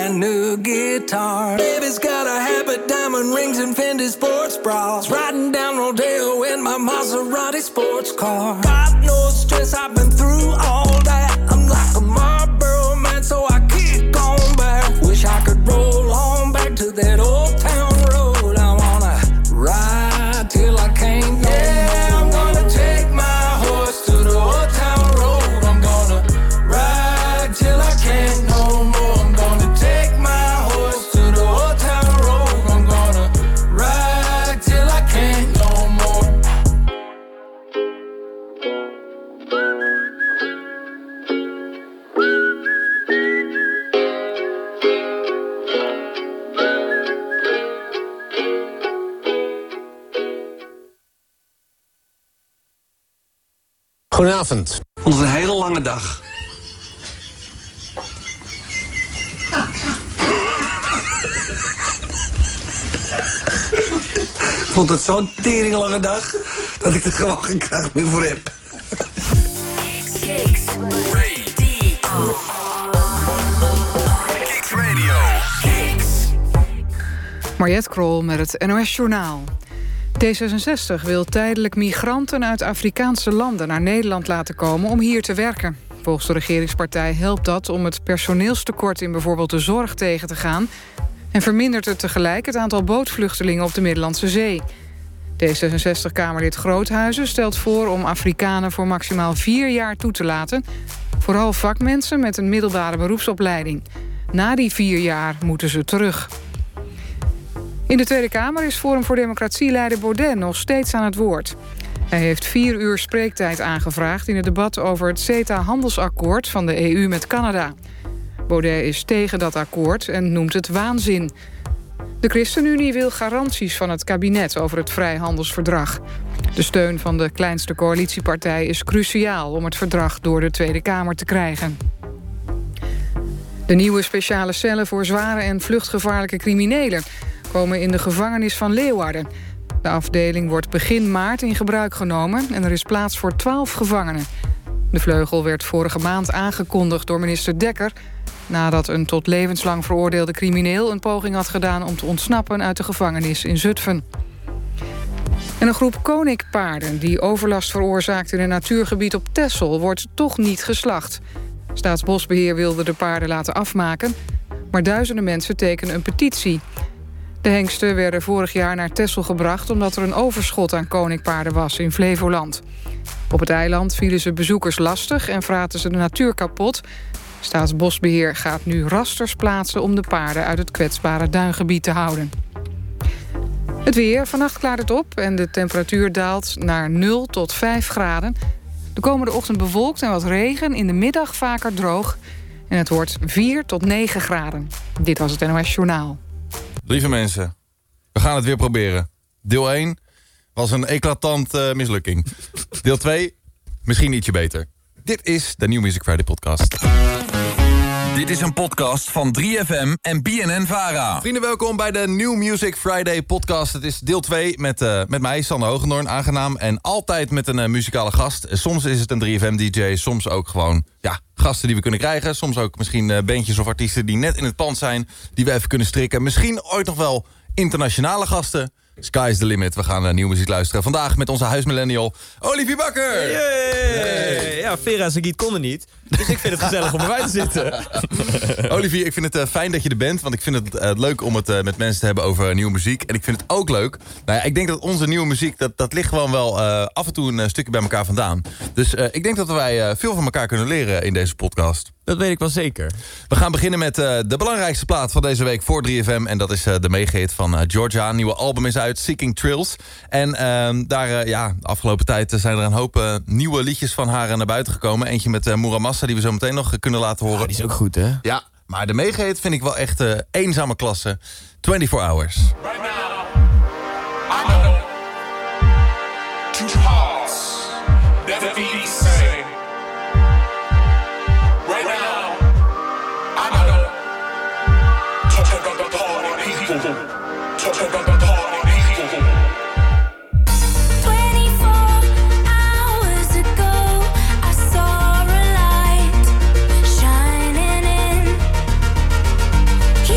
brand new guitar. Baby's got a habit, diamond rings and Fendi sports bras. Riding down Rodeo in my Maserati sports car. Got no stress, I've been through all that. I'm like a Marlboro man, so I keep going back. Wish I could roll on back to that old town road. I wanna ride till I can't no more. I'm gonna take my horse to the old town road. I'm gonna ride till I can't no more. I'm gonna take my horse to the old town road. I'm gonna ride till I can't no more. Goedenavond. Onze hele lange dag. Ik vond het zo'n teringlange dag dat ik er gewoon geen kracht meer voor heb. Kicks Radio. Mariette Krol met het NOS Journaal. D66 wil tijdelijk migranten uit Afrikaanse landen naar Nederland laten komen om hier te werken. Volgens de regeringspartij helpt dat om het personeelstekort in bijvoorbeeld de zorg tegen te gaan en vermindert het tegelijk het aantal bootvluchtelingen op de Middellandse Zee. D66-Kamerlid Groothuizen stelt voor om Afrikanen voor maximaal 4 jaar toe te laten, vooral vakmensen met een middelbare beroepsopleiding. Na die 4 jaar moeten ze terug. In de Tweede Kamer is Forum voor Democratie-leider Baudet nog steeds aan het woord. Hij heeft 4 uur spreektijd aangevraagd in het debat over het CETA-handelsakkoord van de EU met Canada. Baudet is tegen dat akkoord en noemt het waanzin. De ChristenUnie wil garanties van het kabinet over het vrijhandelsverdrag. De steun van de kleinste coalitiepartij is cruciaal om het verdrag door de Tweede Kamer te krijgen. De nieuwe speciale cellen voor zware en vluchtgevaarlijke criminelen komen in de gevangenis van Leeuwarden. De afdeling wordt begin maart in gebruik genomen en er is plaats voor 12 gevangenen. De vleugel werd vorige maand aangekondigd door minister Dekker, nadat een tot levenslang veroordeelde crimineel een poging had gedaan om te ontsnappen uit de gevangenis in Zutphen. En een groep koninkpaarden die overlast veroorzaakt in een natuurgebied op Texel wordt toch niet geslacht. Staatsbosbeheer wilde de paarden laten afmaken, maar duizenden mensen tekenen een petitie. De hengsten werden vorig jaar naar Texel gebracht omdat er een overschot aan koninkpaarden was in Flevoland. Op het eiland vielen ze bezoekers lastig en vraten ze de natuur kapot. Staatsbosbeheer gaat nu rasters plaatsen om de paarden uit het kwetsbare duingebied te houden. Het weer, vannacht klaart het op en de temperatuur daalt naar 0 tot 5 graden. De komende ochtend bewolkt en wat regen, in de middag vaker droog. En het wordt 4 tot 9 graden. Dit was het NOS Journaal. Lieve mensen, we gaan het weer proberen. Deel 1 was een eclatant mislukking. Deel 2, misschien ietsje beter. Dit is de New Music Friday podcast. Dit is een podcast van 3FM en BNN-Vara. Vrienden, welkom bij de New Music Friday podcast. Het is deel 2 met mij, Sander Hoogendoorn, aangenaam. En altijd met een muzikale gast. Soms is het een 3FM-dj, soms ook gewoon gasten die we kunnen krijgen. Soms ook misschien bandjes of artiesten die net in het pand zijn, die we even kunnen strikken. Misschien ooit nog wel internationale gasten. Sky is the limit. We gaan naar nieuwe muziek luisteren. Vandaag met onze huismillennial Olivier Bakker. Yay! Ja, Vera en Sagiet konden niet. Dus ik vind het gezellig om erbij te zitten. Olivier, ik vind het fijn dat je er bent. Want ik vind het leuk om het met mensen te hebben over nieuwe muziek. En ik vind het ook leuk. Nou ja, ik denk dat onze nieuwe muziek, dat ligt gewoon wel af en toe een stukje bij elkaar vandaan. Dus ik denk dat wij veel van elkaar kunnen leren in deze podcast. Dat weet ik wel zeker. We gaan beginnen met de belangrijkste plaat van deze week voor 3FM. En dat is de megahit van Georgia. Een nieuwe album is uit, Seeking Thrills. En de afgelopen tijd zijn er een hoop nieuwe liedjes van haar naar buiten gekomen. Eentje met Muramasa, die we zo meteen nog kunnen laten horen. Die is ook goed, hè? Ja, maar de megahit vind ik wel echt eenzame klasse. 24 Hours. Right now, I know two hearts never be the same. Right now, I know talking about the party people, talking about the party people. 24 hours ago, I saw a light shining in.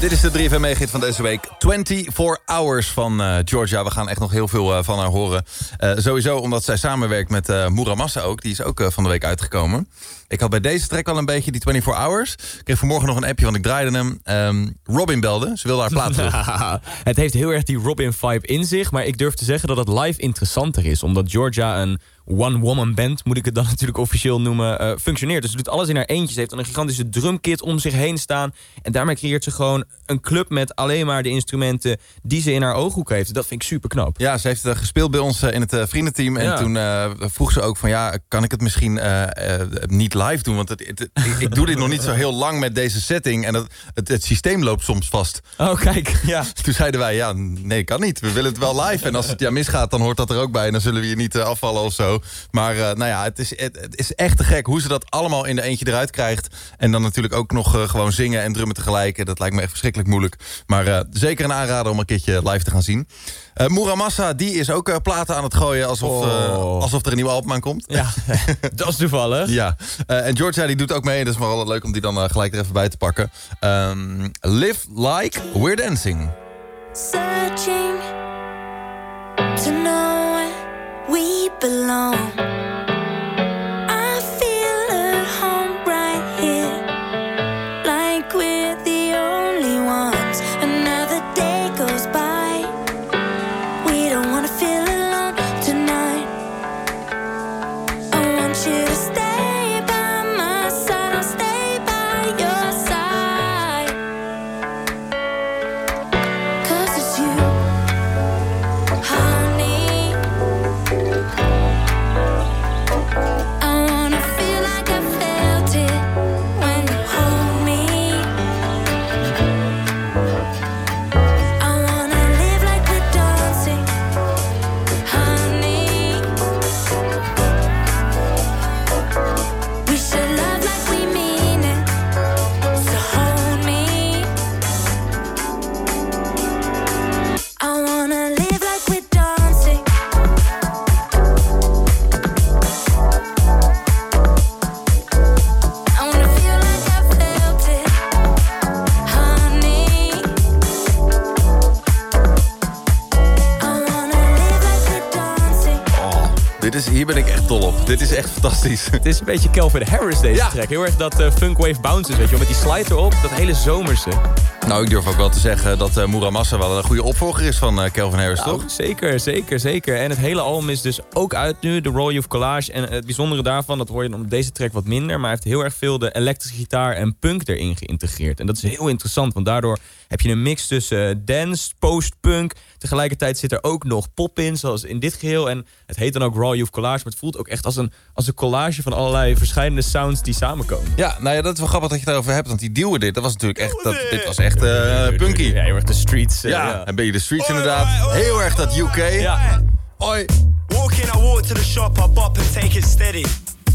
Dit is de 3FM meegit van deze week. 24 Hours van Georgia. We gaan echt nog heel veel van haar horen. Sowieso omdat zij samenwerkt met Muramasa ook. Die is ook van de week uitgekomen. Ik had bij deze track al een beetje die 24 Hours. Ik kreeg vanmorgen nog een appje, want ik draaide hem. Robin belde, ze wilde haar plaat terug. Het heeft heel erg die Robin-vibe in zich. Maar ik durf te zeggen dat het live interessanter is. Omdat Georgia een one-woman band, moet ik het dan natuurlijk officieel noemen, functioneert. Dus ze doet alles in haar eentjes. Ze heeft dan een gigantische drumkit om zich heen staan. En daarmee creëert ze gewoon een club met alleen maar de instrumenten die ze in haar ooghoek heeft. Dat vind ik super knap. Ja, ze heeft gespeeld bij ons in het vriendenteam. En toen vroeg ze ook van kan ik het misschien niet live doen? Want ik doe dit nog niet zo heel lang met deze setting. En het systeem loopt soms vast. Oh, kijk, ja. Toen zeiden wij, nee, kan niet. We willen het wel live. En als het misgaat, dan hoort dat er ook bij. En dan zullen we hier niet afvallen of zo. Maar het is echt te gek hoe ze dat allemaal in de eentje eruit krijgt. En dan natuurlijk ook nog gewoon zingen en drummen tegelijk. Dat lijkt me echt verschrikkelijk moeilijk. Maar zeker een aanrader om een keertje live te gaan zien. Muramasa, die is ook platen aan het gooien alsof er een nieuwe album aankomt. Ja, dat is toevallig. Ja, en Georgia die doet ook mee. Dat is maar altijd leuk om die dan gelijk er even bij te pakken. Live Like We're Dancing. Searching to know where we belong. I feel at home right here, like we're the only ones. Another day goes by. We don't wanna feel alone tonight. I want you to stay by my side. I'll stay by your side. 'Cause it's you, honey. I wanna feel like I felt it when you hold me. I wanna live like we're dancing, honey. We should love like we mean it, so hold me. I wanna live like we're dancing. I wanna feel like I felt it, honey. I wanna live like we're dancing. Hier ben ik echt dol op. Dit is echt fantastisch. Het is een beetje Calvin Harris deze track. Heel erg dat funkwave bounces, weet je wel. Met die slide erop, dat hele zomerse. Nou, ik durf ook wel te zeggen dat Muramasa wel een goede opvolger is van Calvin Harris, toch? Zeker. En het hele album is dus ook uit nu, de Raw Youth Collage. En het bijzondere daarvan, dat hoor je dan op deze track wat minder. Maar hij heeft heel erg veel de elektrische gitaar en punk erin geïntegreerd. En dat is heel interessant, want daardoor heb je een mix tussen dance, post-punk. Tegelijkertijd zit er ook nog pop in, zoals in dit geheel. En het heet dan ook Raw Youth Collage, maar het voelt ook echt als een collage van allerlei verschillende sounds die samenkomen. Ja, nou ja, dat is wel grappig dat je het daarover hebt, want die Deal With It, dat was natuurlijk echt, dit was echt punky. Ja, heel erg de streets. Ja, een beetje de streets inderdaad. Heel erg dat UK. Ja. Oi. Walking, I walk to the shop, I bop and take it steady.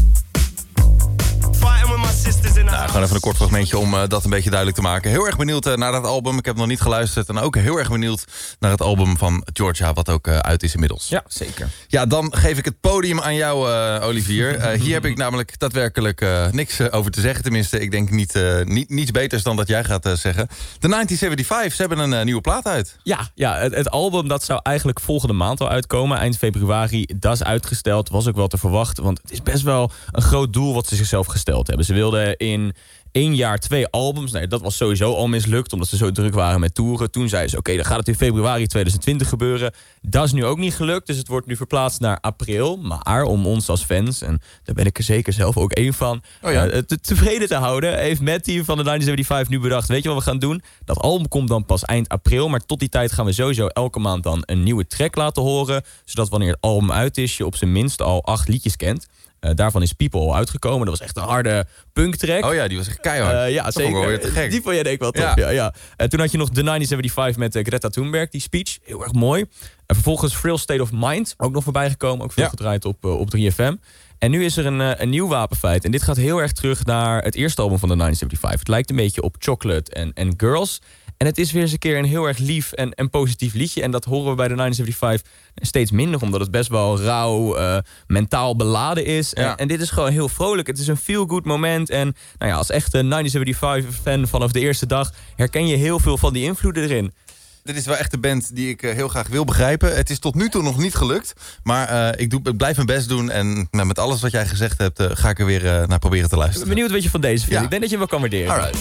Fighting with my sisters in the Nou, gewoon even een kort fragmentje om dat een beetje duidelijk te maken. Heel erg benieuwd naar dat album. Ik heb het nog niet geluisterd. En ook heel erg benieuwd naar het album van Georgia, wat ook uit is inmiddels. Ja, zeker. Ja, dan geef ik het podium aan jou, Olivier. Hier heb ik namelijk daadwerkelijk niks over te zeggen. Tenminste, ik denk niets beters dan dat jij gaat zeggen. De 1975, ze hebben een nieuwe plaat uit. Ja, het album dat zou eigenlijk volgende maand al uitkomen. Eind februari, dat is uitgesteld. Was ook wel te verwachten, want het is best wel een groot doel wat ze zichzelf gesteld hebben. Ze wilden in 1 jaar 2 albums. Nee, dat was sowieso al mislukt, omdat ze zo druk waren met toeren. Toen zeiden ze, oké, dan gaat het in februari 2020 gebeuren. Dat is nu ook niet gelukt, dus het wordt nu verplaatst naar april. Maar om ons als fans, en daar ben ik er zeker zelf ook één van, tevreden te houden, heeft Matty van de 1975 nu bedacht, weet je wat we gaan doen? Dat album komt dan pas eind april, maar tot die tijd gaan we sowieso elke maand dan een nieuwe track laten horen, zodat wanneer het album uit is, je op zijn minst al 8 liedjes kent. Daarvan is People al uitgekomen. Dat was echt een harde punktrack. Oh ja, die was echt keihard. Ja, dat zeker. vond ik wel weer te gek. Die vond jij denk ik wel tof. Ja. Toen had je nog de 1975 met Greta Thunberg, die speech. Heel erg mooi. En vervolgens Frail State of Mind, ook nog voorbij gekomen. Ook veel gedraaid op 3FM. En nu is er een nieuw wapenfeit. En dit gaat heel erg terug naar het eerste album van de 1975. Het lijkt een beetje op Chocolate en Girls. En het is weer eens een keer een heel erg lief en positief liedje. En dat horen we bij de 1975 steeds minder, omdat het best wel rauw, mentaal beladen is. Ja. En dit is gewoon heel vrolijk. Het is een feel-good moment. En nou ja, als echte 1975-fan vanaf de eerste dag herken je heel veel van die invloeden erin. Dit is wel echt de band die ik heel graag wil begrijpen. Het is tot nu toe nog niet gelukt. Maar ik blijf mijn best doen. En met alles wat jij gezegd hebt, ga ik er weer naar proberen te luisteren. Ik ben benieuwd wat je van deze vindt. Ja. Ik denk dat je hem wel kan waarderen. Alright.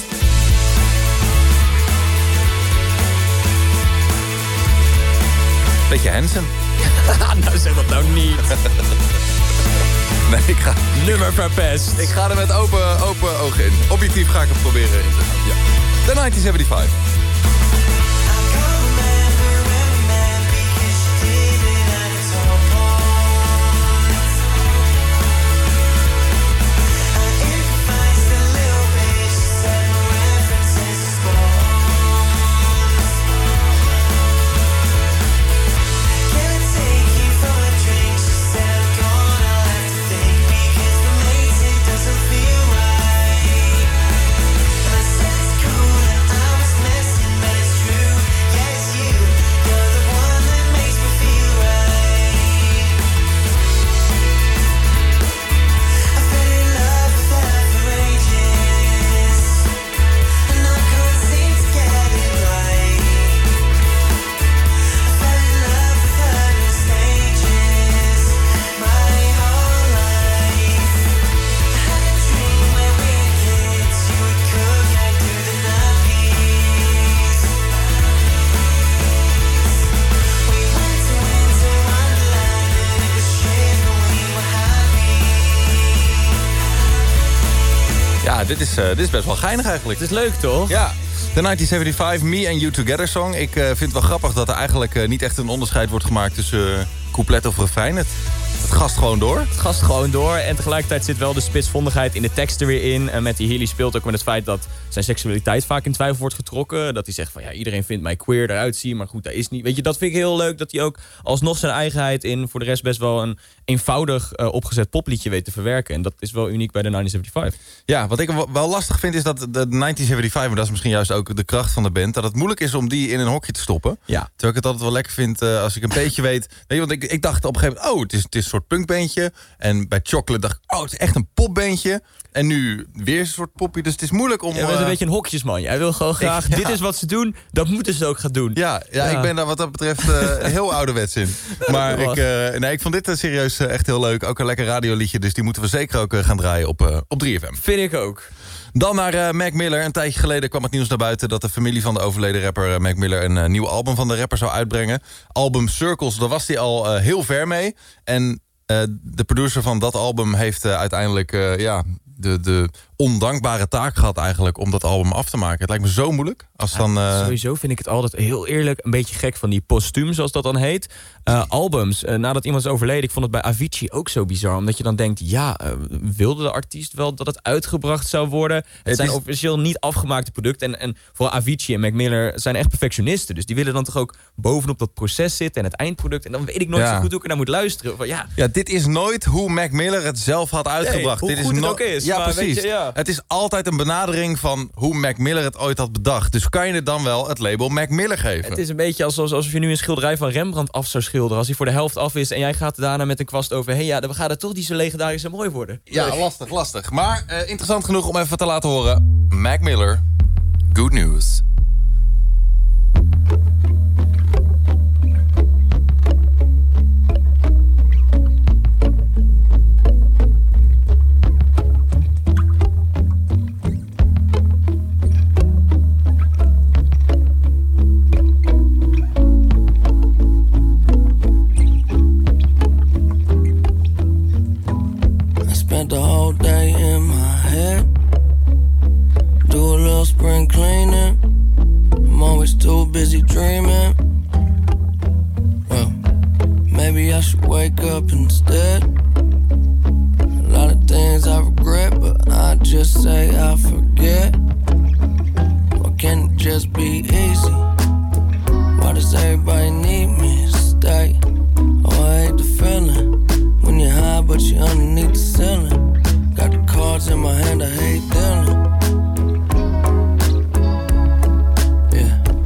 Beetje Hansen. Nou, zeg dat nou niet. Nee, ik ga... Nummer verpest. Ik ga er met open ogen in. Objectief ga ik hem proberen in te gaan. Ja. De 1975. Dit is best wel geinig eigenlijk. Het is leuk, toch? Ja. De 1975 Me and You Together song. Ik vind het wel grappig dat er eigenlijk niet echt een onderscheid wordt gemaakt tussen couplet of refrein. Het gast gewoon door. Het gast gewoon door. En tegelijkertijd zit wel de spitsvondigheid in de tekst er weer in. En Matty Healy speelt ook met het feit dat zijn seksualiteit vaak in twijfel wordt getrokken. Dat hij zegt van ja, iedereen vindt mij queer eruit zien, maar goed, dat is niet. Weet je, dat vind ik heel leuk. Dat hij ook alsnog zijn eigenheid in voor de rest best wel een eenvoudig opgezet popliedje weet te verwerken. En dat is wel uniek bij de 1975. Ja, wat ik wel lastig vind is dat de 1975, maar dat is misschien juist ook de kracht van de band, dat het moeilijk is om die in een hokje te stoppen. Ja. Terwijl ik het altijd wel lekker vind als ik een beetje weet. Weet je, want ik dacht op een gegeven moment, het is een soort punkbandje. En bij Chocolate dacht ik, het is echt een popbandje. En nu weer een soort poppie, dus het is moeilijk om... Jij bent een beetje een hokjesman. Jij wil gewoon graag, dit is wat ze doen, dat moeten ze ook gaan doen. Ja, ik ben daar wat dat betreft heel ouderwets in. Maar ik vond dit serieus echt heel leuk. Ook een lekker radioliedje, dus die moeten we zeker ook gaan draaien op 3FM. Vind ik ook. Dan naar Mac Miller. Een tijdje geleden kwam het nieuws naar buiten dat de familie van de overleden rapper Mac Miller een nieuw album van de rapper zou uitbrengen. Album Circles, daar was hij al heel ver mee. En de producer van dat album heeft uiteindelijk de ondankbare taak gehad eigenlijk om dat album af te maken. Het lijkt me zo moeilijk. Als dan, Sowieso vind ik het altijd heel eerlijk een beetje gek van die postuum, zoals dat dan heet. Albums, nadat iemand is overleden, ik vond het bij Avicii ook zo bizar. Omdat je dan denkt, wilde de artiest wel dat het uitgebracht zou worden? Het zijn officieel niet afgemaakte producten. En vooral Avicii en Mac Miller zijn echt perfectionisten. Dus die willen dan toch ook bovenop dat proces zitten en het eindproduct. En dan weet ik nooit zo goed hoe ik er naar moet luisteren. Van, dit is nooit hoe Mac Miller het zelf had uitgebracht. Nee, hoe goed het ook is. Ja, maar precies. Weet je, Het is altijd een benadering van hoe Mac Miller het ooit had bedacht. Dus kan je het dan wel het label Mac Miller geven? Het is een beetje alsof je nu een schilderij van Rembrandt af zou schilderen. Als hij voor de helft af is en jij gaat daarna met een kwast over... we gaan er toch niet zo legendarisch en mooi worden. Ja, lastig. Maar interessant genoeg om even te laten horen. Mac Miller, Good News. Spent the whole day in my head. Do a little spring cleaning. I'm always too busy dreaming. Well, maybe I should wake up instead. A lot of things I regret, but I just say I forget. Why can't it just be easy? Why does everybody need me to stay? Oh, I hate the feeling when you're high, but you're underneath the ceiling. Got the cards in my hand, I hate dealing. Yeah.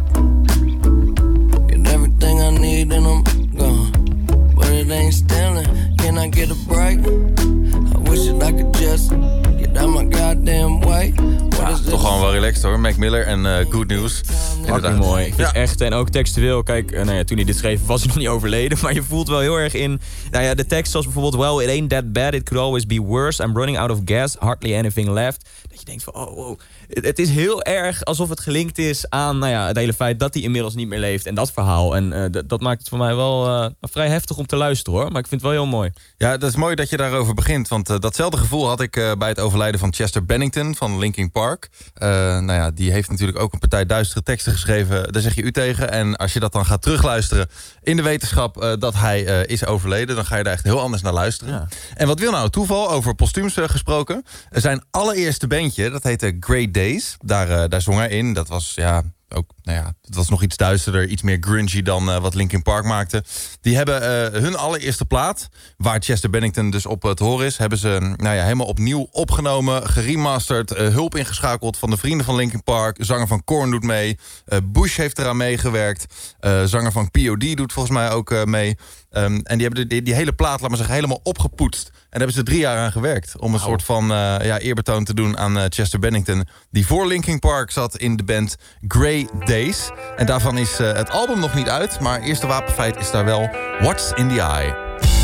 relaxed hoor. Mac Miller en Good News. Fucking mooi. Ik vind het echt, en ook textueel, kijk, toen hij dit schreef was hij nog niet overleden, maar je voelt wel heel erg in, de tekst zoals bijvoorbeeld, well, it ain't that bad, it could always be worse, I'm running out of gas, hardly anything left. Dat je denkt van, oh, wow. Het is heel erg alsof het gelinkt is aan het hele feit dat hij inmiddels niet meer leeft en dat verhaal. En dat maakt het voor mij wel vrij heftig om te luisteren hoor, maar ik vind het wel heel mooi. Ja, dat is mooi dat je daarover begint, want datzelfde gevoel had ik bij het overlijden van Chester Bennington van Linkin Park. Die heeft natuurlijk ook een partij duistere teksten geschreven, daar zeg je u tegen. En als je dat dan gaat terugluisteren in de wetenschap dat hij is overleden, dan ga je daar echt heel anders naar luisteren. Ja. En wat wil nou het toeval, over postuums gesproken? Zijn allereerste bandje, dat heette Great Days. Daar zong hij in. Dat was het was nog iets duisterder, iets meer grungy dan wat Linkin Park maakte. Die hebben hun allereerste plaat, waar Chester Bennington dus op te horen is, hebben ze helemaal opnieuw opgenomen, geremasterd, hulp ingeschakeld van de vrienden van Linkin Park. Zanger van Korn doet mee. Bush heeft eraan meegewerkt. Zanger van P.O.D. doet volgens mij ook mee. En die hebben die hele plaat, laat maar zeggen, helemaal opgepoetst. En daar hebben ze 3 jaar aan gewerkt. Om een soort van eerbetoon te doen aan Chester Bennington. Die voor Linkin Park zat in de band Grey Days. En daarvan is het album nog niet uit. Maar eerste wapenfeit is daar wel What's in the Eye.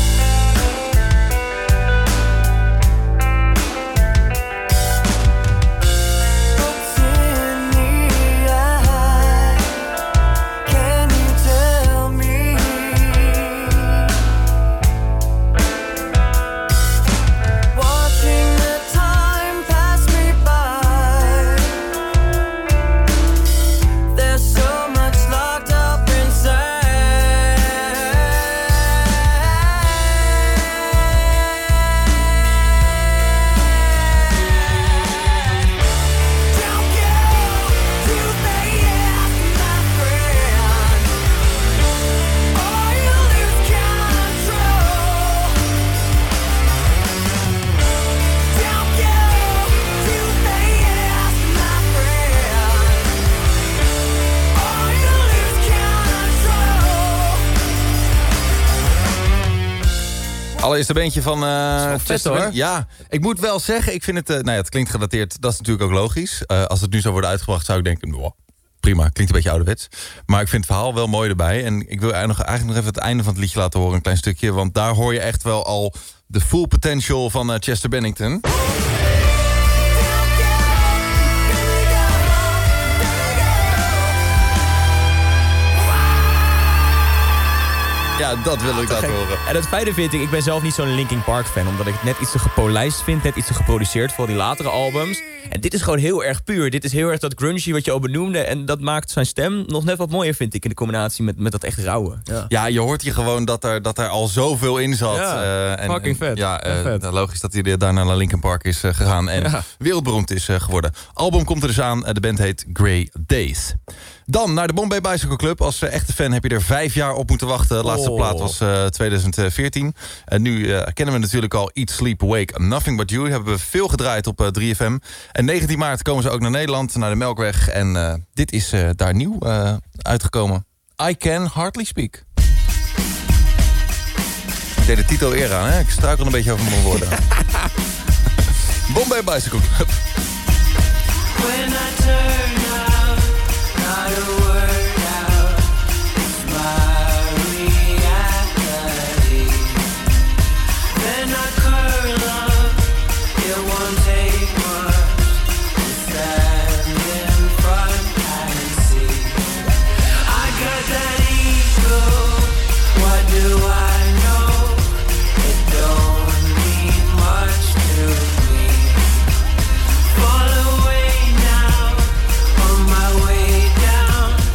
Allereerste bandje van Chester. Ja, ik moet wel zeggen, ik vind het... het klinkt gedateerd, dat is natuurlijk ook logisch. Als het nu zou worden uitgebracht, zou ik denken... prima, klinkt een beetje ouderwets. Maar ik vind het verhaal wel mooi erbij. En ik wil eigenlijk nog even het einde van het liedje laten horen, een klein stukje. Want daar hoor je echt wel al de full potential van Chester Bennington. Ja, dat wil ik laten horen. En het fijne vind ik ben zelf niet zo'n Linkin Park fan, omdat ik het net iets te gepolijst vind, net iets te geproduceerd voor die latere albums. En dit is gewoon heel erg puur. Dit is heel erg dat grungy wat je al benoemde. En dat maakt zijn stem nog net wat mooier, vind ik, in de combinatie met dat echt rauwe. Ja, je hoort hier gewoon dat er al zoveel in zat. Ja, fucking vet. Ja, vet. Logisch dat hij daarna naar Linkin Park is gegaan en wereldberoemd is geworden. Album komt er dus aan. De band heet Grey Days. Dan naar de Bombay Bicycle Club. Als echte fan heb je er 5 jaar op moeten wachten. De laatste plaat was 2014. En nu kennen we natuurlijk al Eat, Sleep, Wake, Nothing But You. Hebben we veel gedraaid op 3FM. En 19 maart komen ze ook naar Nederland, naar de Melkweg. En dit is daar nieuw uitgekomen. I Can Hardly Speak. Ik deed de titel eer aan, hè? Ik struikel een beetje over mijn woorden. Bombay Bicycle Club. When I turn out, not a word out, it's my reality. Then I curl up, it won't take much to stand in front and see. I got that ego, what do I know? It don't mean much to me. Fall away now, on my way down.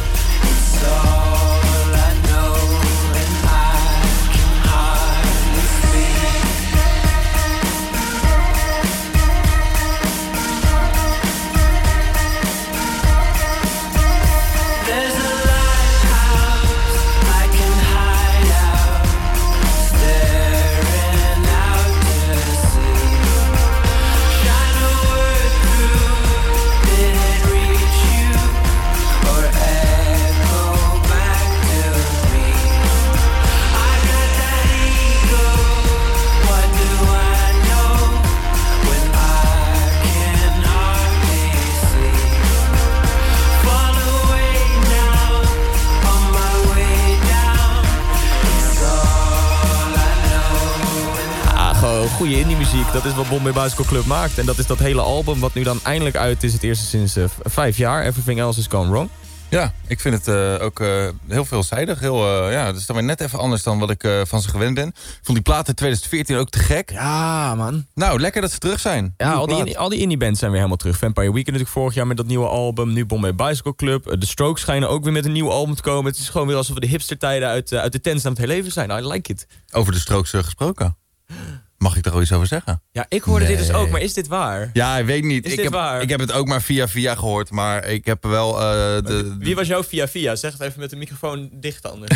goede indie muziek. Dat is wat Bombay Bicycle Club maakt. En dat is dat hele album wat nu dan eindelijk uit is. Het eerste sinds 5 jaar. Everything Else Is Gone Wrong. Ja, ik vind het ook heel veelzijdig. Dat is dan weer net even anders dan wat ik van ze gewend ben. Ik vond die plaat in 2014 ook te gek. Ja, man. Nou, lekker dat ze terug zijn. Ja, al die indie bands zijn weer helemaal terug. Vampire Weekend natuurlijk vorig jaar met dat nieuwe album. Nu Bombay Bicycle Club. The Strokes schijnen ook weer met een nieuw album te komen. Het is gewoon weer alsof we de hipstertijden uit de tent aan het herleven zijn. I like it. Over de Strokes gesproken. Mag ik daar al iets over zeggen? Ja, ik hoorde dit dus ook, maar is dit waar? Ja, ik weet niet. Waar? Ik heb het ook maar via gehoord, maar ik heb wel... Wie was jouw via? Zeg het even met de microfoon dicht anders.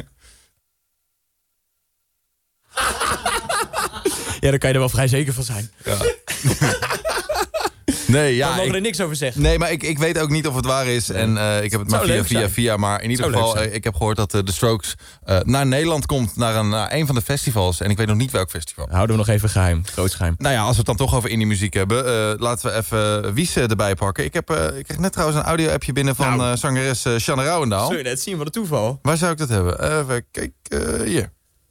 Ja, daar kan je er wel vrij zeker van zijn. Ja. Nee, ja, we mogen er niks over zeggen. Nee, maar ik weet ook niet of het waar is. En ik heb het maar via. Maar in ieder geval, ik heb gehoord dat de Strokes naar Nederland komt. Naar een van de festivals. En ik weet nog niet welk festival. Houden we nog even geheim. Groot geheim. Nou ja, als we het dan toch over indie muziek hebben. Laten we even Wies erbij pakken. Ik kreeg net trouwens een audio-appje binnen van zangeres Shanna Rouwendaal. Zul je net zien, wat een toeval. Waar zou ik dat hebben? Even kijken, hier.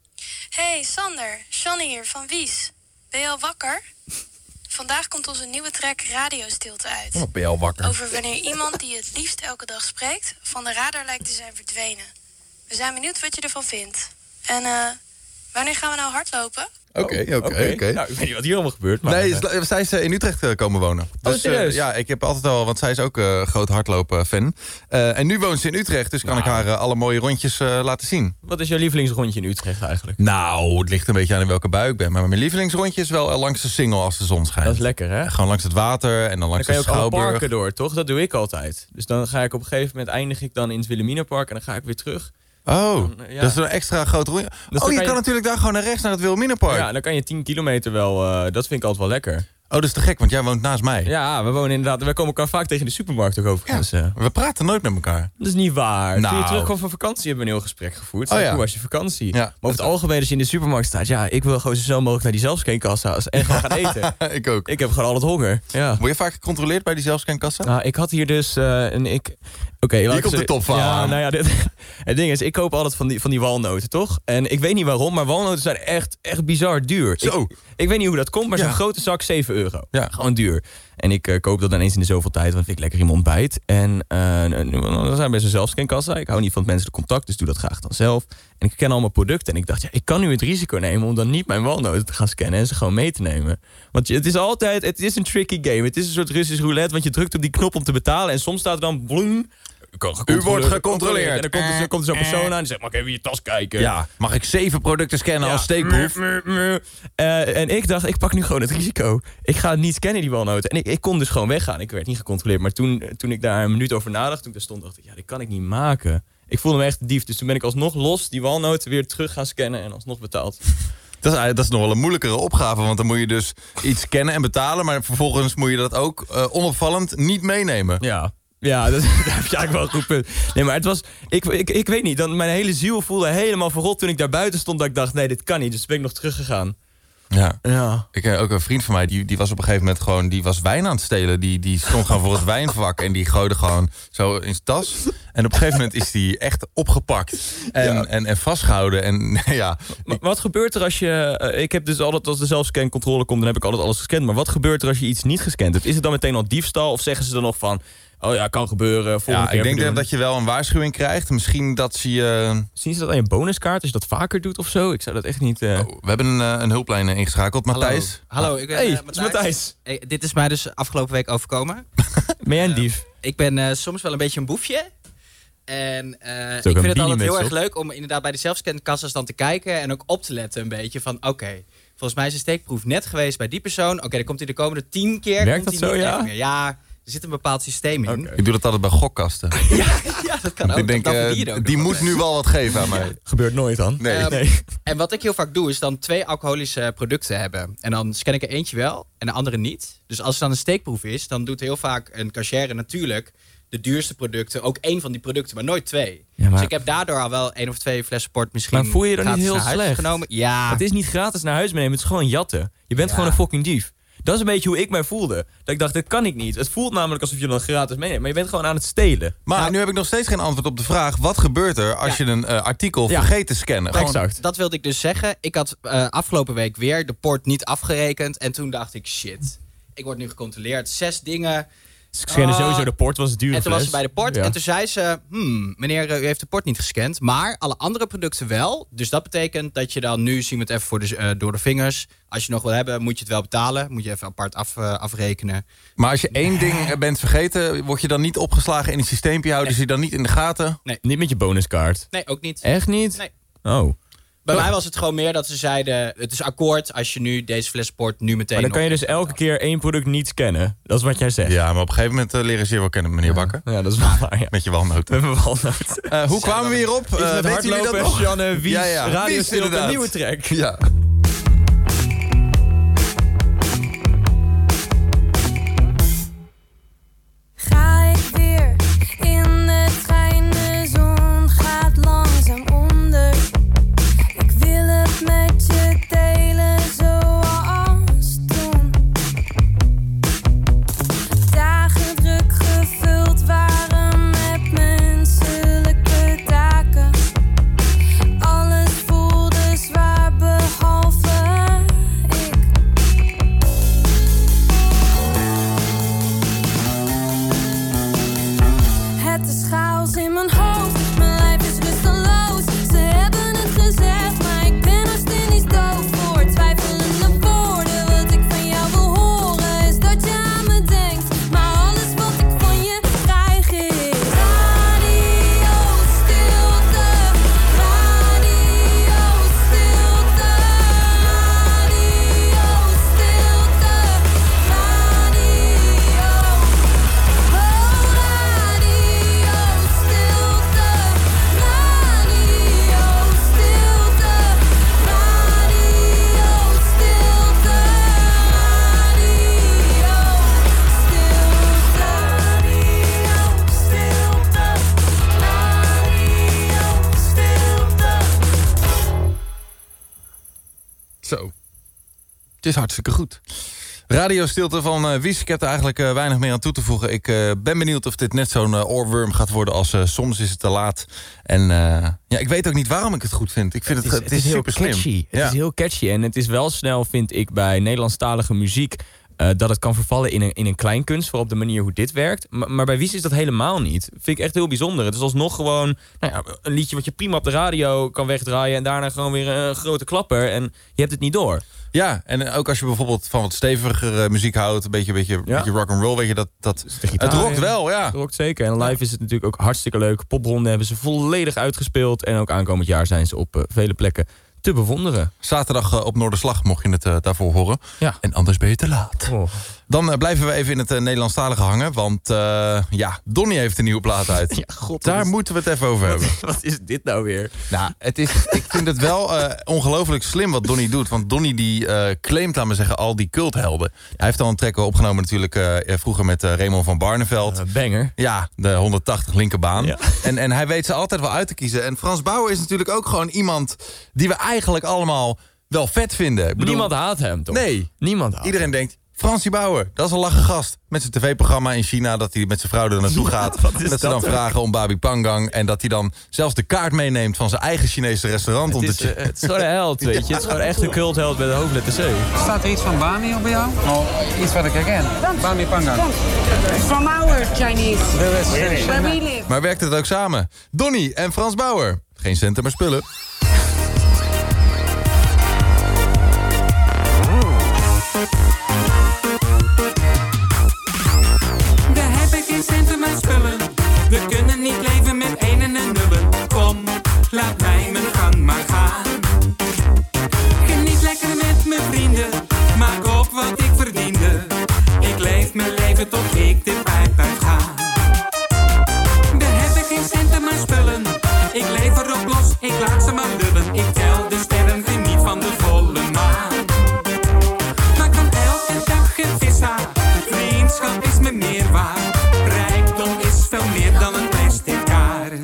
Hey Sander, Shanny hier van Wies. Ben je al wakker? Vandaag komt onze nieuwe track Radiostilte uit. Oh, ben je al wakker? Over wanneer iemand die het liefst elke dag spreekt van de radar lijkt te zijn verdwenen. We zijn benieuwd wat je ervan vindt. En wanneer gaan we nou hardlopen? Oké. Nou, ik weet niet wat hier allemaal gebeurt. Maar nee, zij is in Utrecht komen wonen. Dus, serieus? Ja, ik heb altijd al, want zij is ook groot hardlopen-fan. En nu woont ze in Utrecht, dus kan ik haar alle mooie rondjes laten zien. Wat is jouw lievelingsrondje in Utrecht eigenlijk? Nou, het ligt een beetje aan in welke bui ik ben. Maar mijn lievelingsrondje is wel langs de Singel als de zon schijnt. Dat is lekker, hè? Gewoon langs het water en dan langs de Schouwburg. Dan kan je ook alle parken door, toch? Dat doe ik altijd. Dus dan ga ik op een gegeven moment, eindig ik dan in het Wilhelminapark en dan ga ik weer terug. Oh, dat is een extra groot rondje. Dus je kan natuurlijk daar gewoon naar rechts naar het Wilhelminapark. Ja, dan kan je 10 kilometer wel, dat vind ik altijd wel lekker. Oh, dat is te gek, want jij woont naast mij. Ja, we wonen inderdaad, we komen elkaar vaak tegen de supermarkt ook overigens. Ja, we praten nooit met elkaar. Dat is niet waar. Nou. Toen je terugkwam van vakantie hebben we een heel gesprek gevoerd. Oh, ja. Hoe was je vakantie? Ja, maar over het algemeen als je in de supermarkt staat, ja, ik wil gewoon zo snel mogelijk naar die zelfscankassa en gewoon gaan eten. Ik ook. Ik heb gewoon altijd honger. Ja. Word je vaak gecontroleerd bij die zelfscankassa? Nou, ik had hier dus Hier komt de top van. Ja, nou ja, het ding is, ik koop altijd van die walnoten, toch? En ik weet niet waarom, maar walnoten zijn echt bizar duur. Zo. Ik weet niet hoe dat komt, maar zo'n grote zak €7. Ja. Gewoon duur. En ik koop dat dan eens in de zoveel tijd, want vind ik lekker in mijn ontbijt. En dan zijn we best een zelfscankassa. Ik hou niet van het menselijk contact, dus doe dat graag dan zelf. En ik ken allemaal producten en ik dacht, ja, ik kan nu het risico nemen om dan niet mijn walnoten te gaan scannen en ze gewoon mee te nemen. Want het is een tricky game. Het is een soort Russisch roulette, want je drukt op die knop om te betalen en soms staat er dan bloem. U wordt gecontroleerd. En dan komt er zo'n persoon aan en zegt, mag ik even je tas kijken? Ja, mag ik 7 producten scannen als steekproef? En ik dacht, ik pak nu gewoon het risico. Ik ga het niet scannen, die walnoten. En ik kon dus gewoon weggaan. Ik werd niet gecontroleerd. Maar toen ik daar een minuut over nadacht, toen ik daar stond, dacht ik, ja, dit kan ik niet maken. Ik voelde me echt dief. Dus toen ben ik alsnog los die walnoten weer terug gaan scannen en alsnog betaald. Dat is nog wel een moeilijkere opgave, want dan moet je dus iets scannen en betalen, maar vervolgens moet je dat ook onopvallend niet meenemen. Ja, daar heb je eigenlijk wel een goed punt. Nee, maar het was... Ik weet niet, mijn hele ziel voelde helemaal verrot toen ik daar buiten stond, dat ik dacht, nee, dit kan niet. Dus toen ben ik nog teruggegaan. Ja. Ik ook een vriend van mij, die was op een gegeven moment gewoon, die was wijn aan het stelen. Die stond gewoon voor het wijnvak en die gooide gewoon zo in zijn tas. En op een gegeven moment is die echt opgepakt en vastgehouden. En ja. Maar wat gebeurt er als je... ik heb dus altijd, als de zelfscancontrole komt, dan heb ik altijd alles gescand. Maar wat gebeurt er als je iets niet gescand hebt? Is het dan meteen al diefstal of zeggen ze dan nog van, oh ja, kan gebeuren. Ja, ik denk dat je wel een waarschuwing krijgt. Misschien dat ze je... Zien ze dat aan je bonuskaart als je dat vaker doet of zo? Ik zou dat echt niet... we hebben een hulplijn ingeschakeld. Matthijs. Hallo, ik ben Matthijs. Dit is mij dus afgelopen week overkomen. Ben jij een dief? Ik ben soms wel een beetje een boefje. En ik vind het altijd heel erg leuk om inderdaad bij de zelfscankassas dan te kijken en ook op te letten een beetje van oké, volgens mij is de steekproef net geweest bij die persoon. Oké, dan komt hij de komende 10 keer. Werkt dat zo, ja? Ja, er zit een bepaald systeem in. Ik doe dat altijd bij gokkasten. Ja, dat kan ook. Ik denk, die moet nu wel wat geven aan mij. Gebeurt nooit dan. Nee. En wat ik heel vaak doe, is dan 2 alcoholische producten hebben. En dan scan ik er eentje wel en de andere niet. Dus als het dan een steekproef is, dan doet heel vaak een cashier natuurlijk de duurste producten, ook 1 van die producten, maar nooit 2. Ja, maar... Dus ik heb daardoor al wel 1 of 2 flessen port misschien. Maar voel je dan niet heel slecht slecht? genomen? Ja. Het is niet gratis naar huis meenemen, het is gewoon jatten. Je bent gewoon een fucking dief. Dat is een beetje hoe ik mij voelde. Dat ik dacht, dit kan ik niet. Het voelt namelijk alsof je dan gratis meeneemt. Maar je bent gewoon aan het stelen. Maar nu heb ik nog steeds geen antwoord op de vraag. Wat gebeurt er als je een artikel vergeet te scannen? Exact. Dat wilde ik dus zeggen. Ik had afgelopen week weer de port niet afgerekend. En toen dacht ik, shit. Ik word nu gecontroleerd. 6 dingen. Ze scannen sowieso de port, was het duur. En toen was ze bij de port en toen zei ze... meneer, u heeft de port niet gescand. Maar alle andere producten wel. Dus dat betekent dat je dan nu, zien we het even door de vingers... als je nog wil hebben, moet je het wel betalen. Moet je even apart afrekenen. Maar als je één ding bent vergeten... word je dan niet opgeslagen in een systeempje? Houden ze je dan niet in de gaten? Nee. Niet met je bonuskaart? Nee, ook niet. Echt niet? Nee. Oh. Bij mij was het gewoon meer dat ze zeiden... het is akkoord als je nu deze fles port nu meteen... Maar dan kan je dus elke keer 1 product niet scannen. Dat is wat jij zegt. Ja, maar op een gegeven moment leren ze je wel kennen, meneer Bakker. Ja, dat is wel waar, ja. Met je walnoten. Met mijn walnoten. Hoe kwamen we hierop? Met hardlopen, Janne, Wies, Radio Wies, Stilte, een nieuwe track. Ja. Ga ik weer in de trein, de zon gaat langzaam onder. Ik wil het met je delen zoals toen. Dagen druk gevuld waren met menselijke taken. Alles voelde zwaar behalve ik. Het is chaos in mijn hoofd, mijn lijf is rusteloos. Ze hebben het gezegd, maar ik ben nog steeds niet doof voor twijfelende woorden. Wat ik van jou wil horen is dat je aan me denkt. Maar alles wat ik van je krijg is radio stilte, radio stilte, radio stilte, radio. Zo. Het is hartstikke goed. Radiostilte van Wies. Ik heb er eigenlijk weinig meer aan toe te voegen. Ik ben benieuwd of dit net zo'n oorworm gaat worden als Soms is het te laat. En ik weet ook niet waarom ik het goed vind. Ik vind het is heel super slim. catchy. Het is heel catchy. En het is wel snel, vind ik, bij Nederlandstalige muziek... dat het kan vervallen in een kleinkunst, voor op de manier hoe dit werkt. Maar bij Wies is dat helemaal niet. Vind ik echt heel bijzonder. Het is alsnog gewoon een liedje wat je prima op de radio kan wegdraaien... en daarna gewoon weer een grote klapper. En je hebt het niet door. Ja, en ook als je bijvoorbeeld van wat steviger muziek houdt... een beetje rock'n'roll, weet je, dat het rokt wel, ja. Het rokt zeker. En live is het natuurlijk ook hartstikke leuk. Popronde hebben ze volledig uitgespeeld. En ook aankomend jaar zijn ze op vele plekken te bewonderen. Zaterdag op Noorderslag mocht je het daarvoor horen. Ja. En anders ben je te laat. Oh. Dan blijven we even in het Nederlandstalige hangen. Want Donnie heeft een nieuwe plaat uit. Ja, god, daar moeten we het even over hebben. Wat is dit nou weer? Nou, ik vind het wel ongelooflijk slim wat Donnie doet. Want Donnie die claimt, laat maar zeggen, al die culthelden. Hij heeft al een track opgenomen natuurlijk vroeger met Raymond van Barneveld. Banger. Ja, de 180 linkerbaan. Ja. En hij weet ze altijd wel uit te kiezen. En Frans Bauer is natuurlijk ook gewoon iemand die we eigenlijk allemaal wel vet vinden. Ik bedoel, niemand haat hem, toch? Nee. Niemand haat. Iedereen denkt, Fransie Bauer, dat is een lachen gast. Met zijn tv-programma in China, dat hij met zijn vrouw er naartoe gaat. En dat ze dan vragen om Babi Pangang. En dat hij dan zelfs de kaart meeneemt van zijn eigen Chinese restaurant. Het is gewoon een held, weet je. Het is gewoon echt een cultheld met een hoofdletter C. Staat er iets van Bami op bij jou? Oh, iets wat ik herken. Bami Pangang. From our Chinese. Where we live. Maar werkt het ook samen? Donnie en Frans Bauer. Geen centen, maar spullen. We hebben geen centen maar spullen. We kunnen niet leven met één en een dubbel. Kom, laat mij mijn gang maar gaan. Geniet lekker met mijn vrienden. Maak op wat ik verdiende. Ik leef mijn leven tot ik de pijp uitga. We hebben geen centen maar spullen. Ik leef erop los, ik laat ze maar lullen. Ik tel de sterren, geniet van de volle maan. Maak van elke dag een vissa. Vriendschap is me meer waard. Rijkdom is veel meer dan een plastic kaart.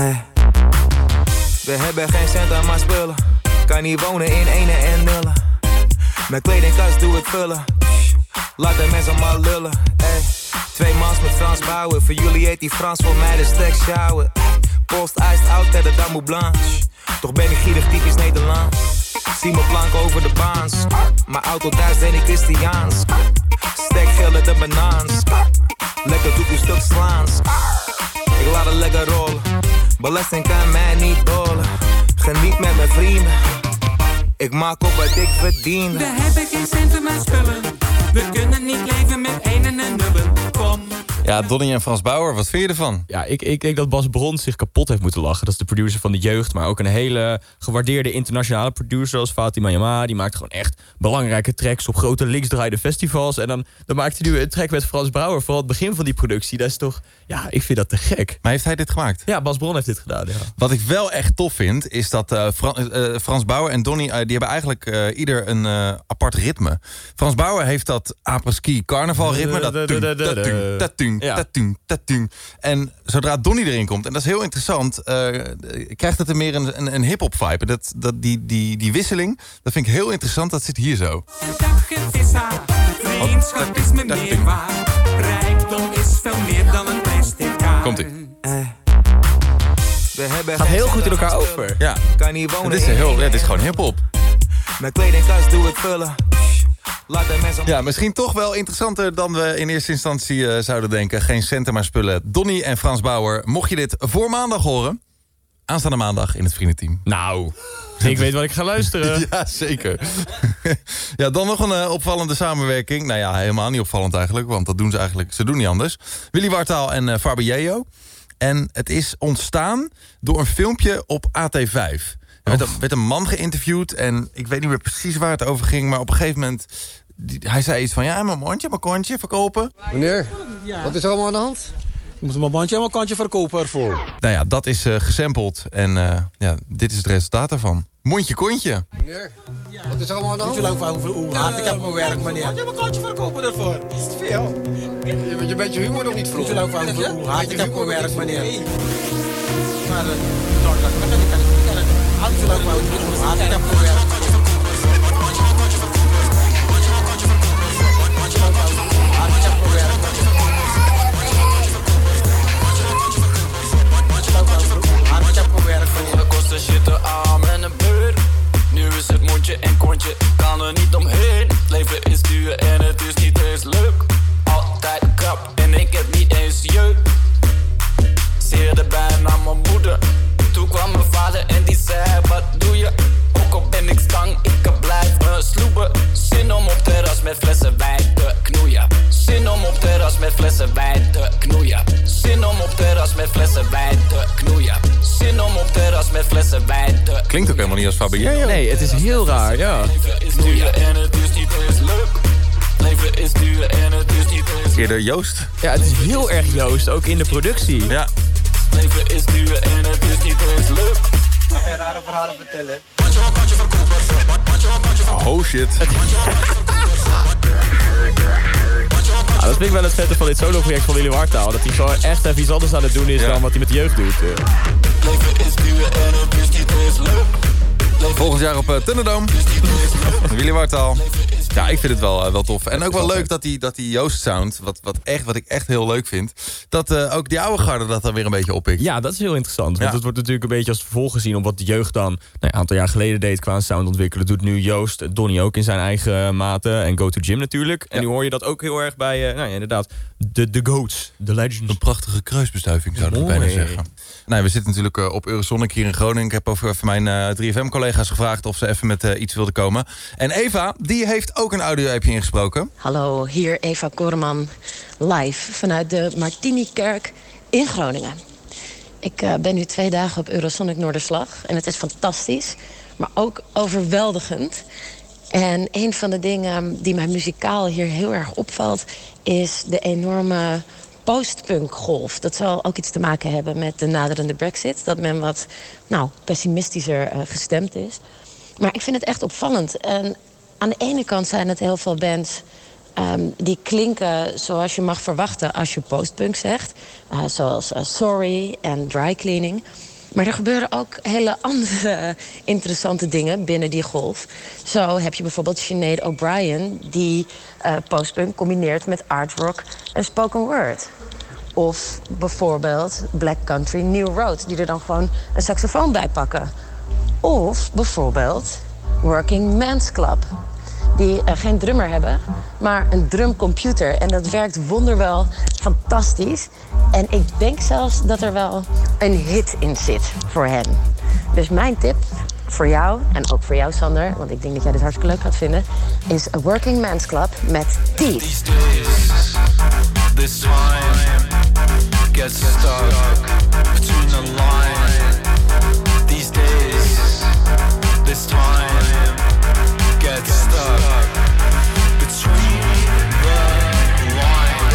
We hebben geen cent maar spullen. Kan niet wonen in ene en nullen. Mijn kledingkast doe het vullen. Laat de mensen maar lullen, ey. 2 mans met Frans bouwen. Voor jullie heet die Frans, voor mij de stek sjouwen. Post iced out, de dame blanche. Toch ben ik gierig typisch Nederlands. Zie mijn plank over de baans. Mijn auto thuis ben ik Christiaans. Stek gillen de banaans. Lekker doe je stuk slaans. Ik laat het lekker rollen. Belasting kan mij niet dolen. Geniet met mijn vrienden. Ik maak op wat ik verdien. We hebben geen centen maar spullen. We kunnen niet leven met een en een dubbel. Kom. Ja, Donnie en Frans Bauer, wat vind je ervan? Ja, ik denk dat Bas Brons zich kapot heeft moeten lachen. Dat is de producer van de jeugd, maar ook een hele gewaardeerde internationale producer zoals Fatima Yama. Die maakt gewoon echt belangrijke tracks op grote linksdraaide festivals. En dan maakt hij nu een track met Frans Bauer, vooral het begin van die productie. Dat is toch, ja, ik vind dat te gek. Maar heeft hij dit gemaakt? Ja, Bas Bron heeft dit gedaan, ja. Wat ik wel echt tof vind, is dat Frans Bauer en Donnie, die hebben eigenlijk ieder een apart ritme. Frans Bauer heeft dat apres-ski carnavalritme, dat tatoen. En zodra Donnie erin komt, en dat is heel interessant, krijgt het er meer een hip-hop vibe. Die wisseling, dat vind ik heel interessant, dat zit hier zo. Vriendschap is me meer waard. Rijkdom is veel meer dan een plastic kaart. Komt-ie. Gaat heel goed in elkaar over. Ja, kan niet wonen. Het is gewoon hip-hop. Mijn kledingkast doe het vullen. Ja, misschien toch wel interessanter dan we in eerste instantie zouden denken. Geen centen maar spullen. Donnie en Frans Bauer, mocht je dit voor maandag horen, aanstaande maandag in het vriendenteam. Nou, ik weet wat ik ga luisteren. Ja, zeker. Ja, dan nog een opvallende samenwerking. Nou ja, helemaal niet opvallend eigenlijk, want dat doen ze eigenlijk. Ze doen niet anders. Willy Wartaal en Fabio. En het is ontstaan door een filmpje op AT5. Er werd een man geïnterviewd en ik weet niet meer precies waar het over ging, maar op een gegeven moment, hij zei iets van, ja, mijn mondje, mijn kontje verkopen. Meneer, wat is er allemaal aan de hand? Je moet mijn bandje en mijn kantje verkopen ervoor. Nou ja, dat is gesampled en ja, dit is het resultaat ervan. Mondje, kontje. Meneer, wat is er allemaal aan de hand? Hoe hard ik heb mijn werk, meneer. Bandje en mijn kantje verkopen ervoor. Is het veel? Je bent je humor nog niet vroeg. Hoe hard ik heb mijn werk, meneer. Maar dat kan ik. Het kost een shit de arm en een beur. Nu is het mondje en kontje, kan er niet omheen. Leven is duur en het is niet eens leuk. Altijd krap en ik heb niet eens jeuk. Zeerde bijna mijn moeder. Toen kwam mijn vader en die zei, wat doe je? Ook al ben ik stang, ik kan blijven sloepen. Zin om op terras met flessen wijn te knoeien. Zin om op terras met flessen wijn te knoeien. Zin om op terras met flessen wijn te knoeien. Zin om op terras met flessen wijn te... Klinkt ook helemaal niet als Fabio. Nee, het is heel raar, ja. Leven is duur en het is niet eens leuk. Leven is duur en het is niet eens... Eerder Joost. Ja, het is heel erg Joost, ook in de productie. Ja. Leven is duur en het is niet eens leuk. Ga je rare verhalen vertellen? Oh shit. Dat vind ik wel het vette van dit solo-project van Willy Wartaal. Dat hij gewoon echt even iets anders aan het doen is dan wat hij met de jeugd doet. Leven is duur en het is niet eens leuk. Volgend jaar op Thunderdome. Willy Wartaal. Ja, ik vind het wel tof. En ook wel leuk dat die Joost sound, wat ik echt heel leuk vind, dat ook die oude garde dat dan weer een beetje oppikt. Ja, dat is heel interessant. Want het wordt natuurlijk een beetje als vervolg gezien op wat de jeugd dan een aantal jaar geleden deed qua sound ontwikkelen. Doet nu Joost, Donnie ook in zijn eigen mate en Go to Gym natuurlijk. En nu hoor je dat ook heel erg bij, inderdaad, de GOATs, de legends. Een prachtige kruisbestuiving zou ik bijna zeggen. Nou, we zitten natuurlijk op Eurosonic hier in Groningen. Ik heb over mijn 3FM-collega's gevraagd of ze even met iets wilden komen. En Eva, die heeft ook een audio-appje ingesproken. Hallo, hier Eva Korman, live vanuit de Martinikerk in Groningen. Ik ben nu 2 dagen op Eurosonic Noorderslag en het is fantastisch, maar ook overweldigend. En een van de dingen die mij muzikaal hier heel erg opvalt is de enorme postpunk-golf. Dat zal ook iets te maken hebben met de naderende Brexit. Dat men wat pessimistischer gestemd is. Maar ik vind het echt opvallend. En aan de ene kant zijn het heel veel bands die klinken zoals je mag verwachten als je postpunk zegt. Zoals Sorry en Dry Cleaning. Maar er gebeuren ook hele andere interessante dingen binnen die golf. Zo heb je bijvoorbeeld Sinead O'Brien, die postpunk combineert met art rock en spoken word. Of bijvoorbeeld Black Country New Road, die er dan gewoon een saxofoon bij pakken. Of bijvoorbeeld Working Men's Club, die geen drummer hebben, maar een drumcomputer. En dat werkt wonderwel fantastisch. En ik denk zelfs dat er wel een hit in zit voor hen. Dus mijn tip voor jou, en ook voor jou Sander, want ik denk dat jij dit hartstikke leuk gaat vinden, is A Working Men's Club met Teeth. This time gets stuck between the lines. These days, this time gets stuck between the lines.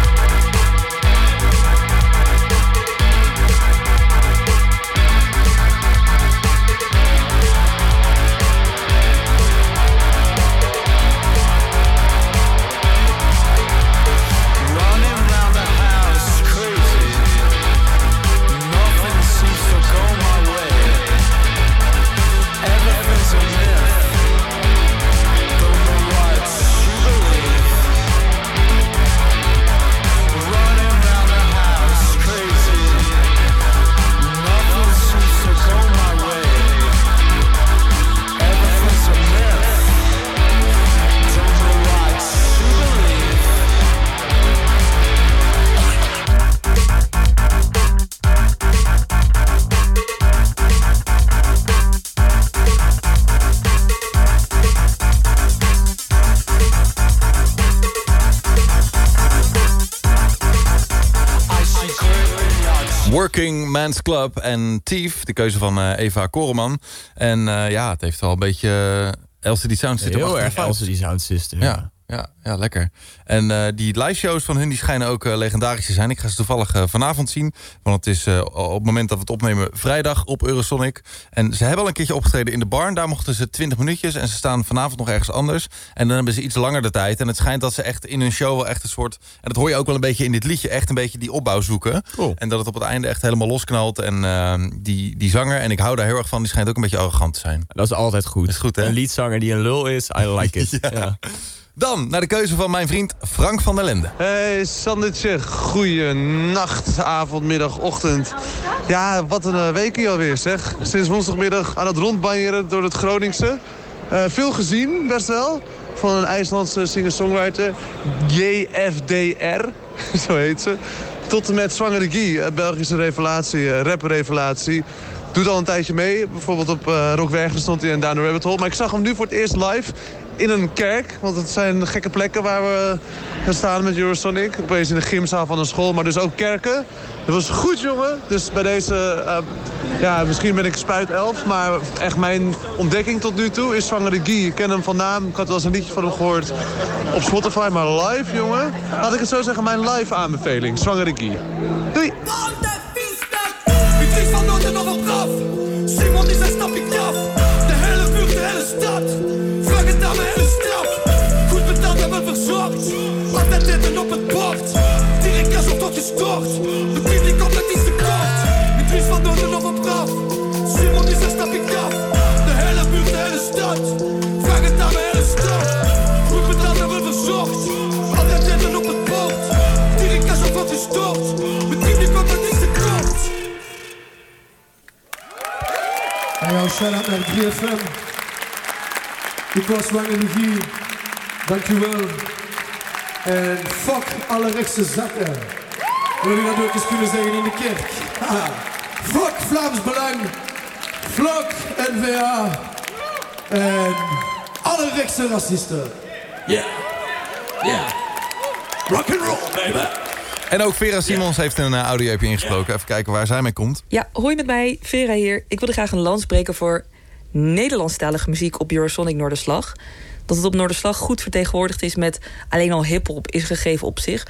Running round the house crazy. Nothing seems to go my way. Everything's a myth. Don't know what you believe. Running round the house crazy. Nothing seems to go my way. Everything's a myth. Don't know what you believe. Working Men's Club en Thief, de keuze van Eva Koreman. En ja, het heeft wel een beetje LCD Sound System. Heel erg LCD Sound System. Ja, lekker. En die live shows van hun die schijnen ook legendarisch te zijn. Ik ga ze toevallig vanavond zien. Want het is op het moment dat we het opnemen vrijdag op Eurosonic. En ze hebben al een keertje opgetreden in de Barn. Daar mochten ze 20 minuutjes. En ze staan vanavond nog ergens anders. En dan hebben ze iets langer de tijd. En het schijnt dat ze echt in hun show wel echt een soort... En dat hoor je ook wel een beetje in dit liedje. Echt een beetje die opbouw zoeken. Cool. En dat het op het einde echt helemaal losknalt. En die zanger, en ik hou daar heel erg van, die schijnt ook een beetje arrogant te zijn. Dat is altijd goed. Dat is goed, hè? Een liedzanger die een lul is, I like it. Ja. Dan naar de keuze van mijn vriend Frank van der Lende. Hey Sandertje, goeienacht, avond, middag, ochtend. Ja, wat een weekje alweer zeg. Sinds woensdagmiddag aan het rondbanjeren door het Groningse. Veel gezien, best wel. Van een IJslandse singer-songwriter, JFDR, zo heet ze. Tot en met Zwangere Guy, Belgische revelatie, rapper-revelatie. Doet al een tijdje mee, bijvoorbeeld op Rockwergen stond hij en Down the Rabbit Hole. Maar ik zag hem nu voor het eerst live in een kerk. Want het zijn gekke plekken waar we gaan staan met Eurosonic. Opeens in de gymzaal van een school, maar dus ook kerken. Dat was goed, jongen. Dus bij deze, ja, misschien ben ik spuitelf. Maar echt mijn ontdekking tot nu toe is Zwangere Guy. Ik ken hem van naam. Ik had wel eens een liedje van hem gehoord op Spotify. Maar live, jongen. Laat ik het zo zeggen, mijn live aanbeveling. Zwangere Guy. Doei! Wie van Noord en nog op graf. Simon die zijn stapje graf. De hele buurt, de hele stad. Vraag het aan mijn hele straf. Goed betaald hebben we verzorgd. Altijd zitten op het bord. Direct als tot je stort. De publiek komt met iets te kort. Wie van Noord en nog op graf. Simon die zijn stapje graf. De hele buurt, de hele stad. Vraag het aan mijn hele stad. Goed betaald hebben we verzorgd. Altijd zitten op het bord. Direct als tot je stort. De publiek komt met iets te kort. En jouw shout-out naar 3FM. Ik was Zwangere Guy. Dankjewel. En fuck alle rechtse zakken. Wil je dat ook eens kunnen zeggen in de kerk? Haha. Fuck Vlaams Belang. Fuck NVA. En alle rechtse racisten. Yeah. Rock and roll, baby. En ook Vera Simons heeft een audiootje ingesproken. Even kijken waar zij mee komt. Ja, hoi met mij, Vera hier. Ik wilde graag een lans breken voor Nederlandstalige muziek op Eurosonic Noorderslag. Dat het op Noorderslag goed vertegenwoordigd is met alleen al hiphop is gegeven op zich.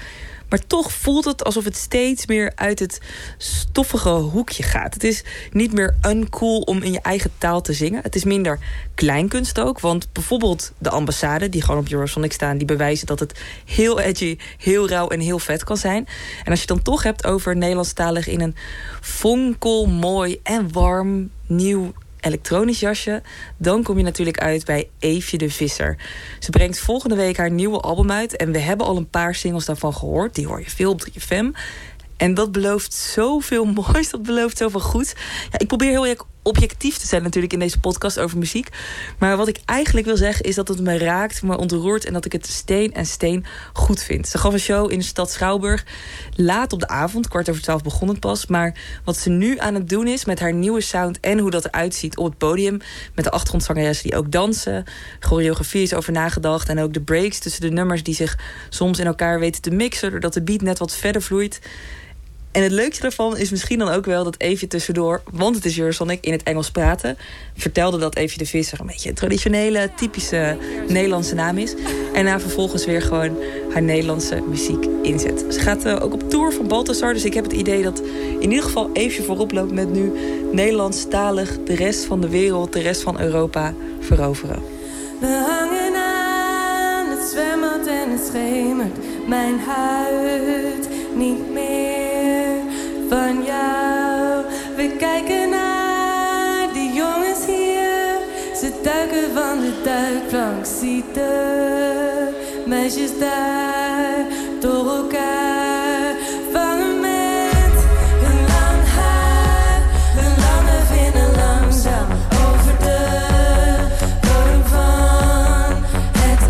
Maar toch voelt het alsof het steeds meer uit het stoffige hoekje gaat. Het is niet meer uncool om in je eigen taal te zingen. Het is minder kleinkunst ook. Want bijvoorbeeld de ambassade, die gewoon op Eurosonic staan, die bewijzen dat het heel edgy, heel rauw en heel vet kan zijn. En als je het dan toch hebt over Nederlandstalig in een fonkel, mooi en warm, nieuw elektronisch jasje, dan kom je natuurlijk uit bij Eefje de Visser. Ze brengt volgende week haar nieuwe album uit en we hebben al een paar singles daarvan gehoord. Die hoor je veel op 3FM. En dat belooft zoveel moois, dat belooft zoveel goeds. Ja, ik probeer heel erg objectief te zijn natuurlijk in deze podcast over muziek. Maar wat ik eigenlijk wil zeggen is dat het me raakt, me ontroert en dat ik het steen en steen goed vind. Ze gaf een show in de stad Schouwburg. Laat op de avond, 11:15 begon het pas. Maar wat ze nu aan het doen is met haar nieuwe sound en hoe dat eruit ziet op het podium, met de achtergrondzangeressen die ook dansen. Choreografie is over nagedacht en ook de breaks tussen de nummers die zich soms in elkaar weten te mixen, doordat de beat net wat verder vloeit. En het leukste daarvan is misschien dan ook wel dat Eefje tussendoor, want het is Eurosonic, in het Engels praten, vertelde dat Eefje de Visser een beetje een traditionele, typische Nederlandse naam is. En na vervolgens weer gewoon haar Nederlandse muziek inzet. Ze gaat ook op tour van Balthazar, dus ik heb het idee dat in ieder geval Eefje voorop loopt met nu Nederlandstalig de rest van de wereld, de rest van Europa veroveren. We hangen aan het zwembad en het schemert. Mijn huid niet meer van jou. We kijken naar die jongens hier. Ze duiken van de duikplank. Ziet de meisjes daar door elkaar vangen met hun lang haar. Hun lange vinnen langzaam over de bodem van het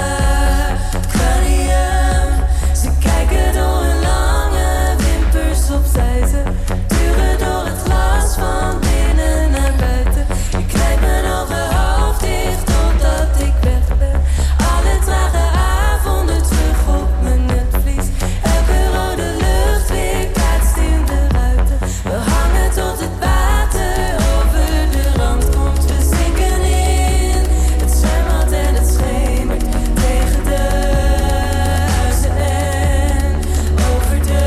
aquarium. Ze kijken door hun lange wimpers opzij. Ze duren door het glas van binnen naar buiten. Ik knijp mijn ogen half dicht totdat ik weg ben. Alle trage avonden terug op mijn netvlies. Elke rode lucht weer kaatst in de ruiten. We hangen tot het water over de rand komt. We zinken in het zwembad en het schemert tegen de huizen en over de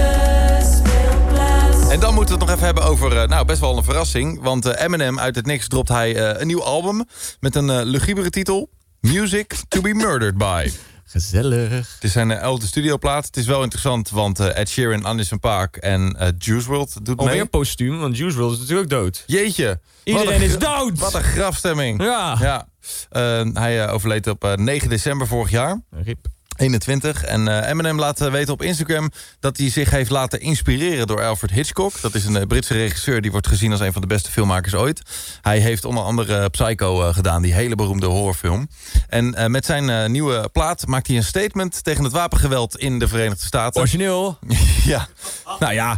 speelplaats. En dan moeten we het nog even hebben over, best wel een verrassing. Want Eminem, uit het niks dropt hij een nieuw album met een lugubere titel. Music to be Murdered By. Gezellig. Het is zijn 11e studioplaat. Het is wel interessant, want Ed Sheeran, Anderson .Paak en Juice WRLD doet mee. Alweer postuum, want Juice WRLD is natuurlijk ook dood. Jeetje. Iedereen is dood! Wat een grafstemming. Ja. Hij overleed op 9 december vorig jaar. Rip. 21. En Eminem laat weten op Instagram dat hij zich heeft laten inspireren door Alfred Hitchcock. Dat is een Britse regisseur die wordt gezien als een van de beste filmmakers ooit. Hij heeft onder andere Psycho gedaan, die hele beroemde horrorfilm. En met zijn nieuwe plaat maakt hij een statement tegen het wapengeweld in de Verenigde Staten. Origineel. Ja. Nou ja,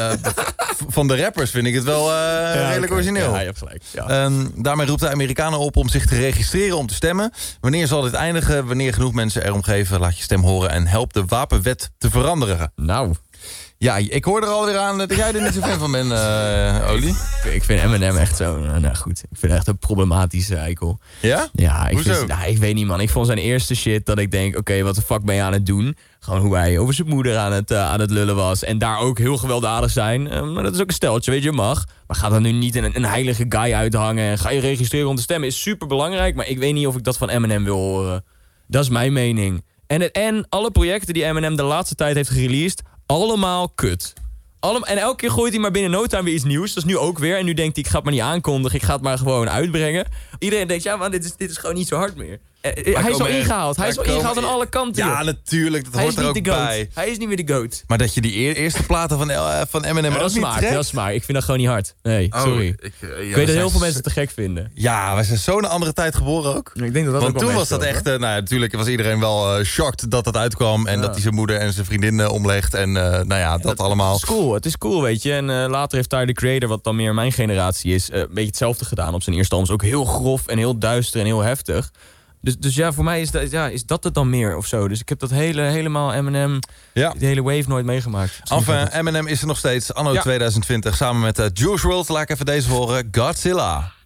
van de rappers vind ik het wel redelijk origineel. Ja, je hebt gelijk. Ja. Daarmee roept de Amerikanen op om zich te registreren om te stemmen. Wanneer zal dit eindigen? Wanneer genoeg mensen erom geven? Laat je stem horen en help de wapenwet te veranderen. Nou. Ja, ik hoor er alweer aan dat jij er niet zo fan van bent, Oli. Ik vind Eminem echt zo, nou goed. Ik vind echt een problematische eikel. Ja? Ja, Hoezo? Ik weet niet, man. Ik vond zijn eerste shit dat ik denk, oké, wat de fuck ben je aan het doen? Gewoon hoe hij over zijn moeder aan het lullen was. En daar ook heel gewelddadig zijn. Maar dat is ook een steltje, weet je, mag. Maar ga dan nu niet een heilige guy uithangen. En ga je registreren om te stemmen. Is super belangrijk, maar ik weet niet of ik dat van Eminem wil horen. Dat is mijn mening. En alle projecten die Eminem de laatste tijd heeft gereleased, allemaal kut. En elke keer gooit hij maar binnen no time weer iets nieuws. Dat is nu ook weer. En nu denkt hij, ik ga het maar niet aankondigen. Ik ga het maar gewoon uitbrengen. Iedereen denkt, ja man, dit is gewoon niet zo hard meer. Hij is al ingehaald. Hij is al ingehaald aan alle kanten. Ja, natuurlijk. Dat hoort er ook bij. Hij is niet meer de GOAT. Maar dat je die eerste platen van Eminem ook niet trekt? Dat is maar. Ik vind dat gewoon niet hard. Nee, sorry. Ik weet dat heel veel mensen het te gek vinden. Ja, wij zijn zo'n andere tijd geboren ook. Ik denk dat Want toen was dat echt... natuurlijk was iedereen wel shocked dat dat uitkwam. En dat hij zijn moeder en zijn vriendin omlegt. En dat allemaal. Het is cool, weet je. En later heeft Tyler, the Creator, wat dan meer mijn generatie is, een beetje hetzelfde gedaan op zijn eerste albums. Ook heel grof en heel duister en heel heftig. Dus ja, voor mij is dat het dan meer of zo. Dus ik heb dat helemaal Eminem, de hele wave nooit meegemaakt. Eminem is er nog steeds, anno 2020, samen met Juice WRLD. Laat ik even deze horen, Godzilla.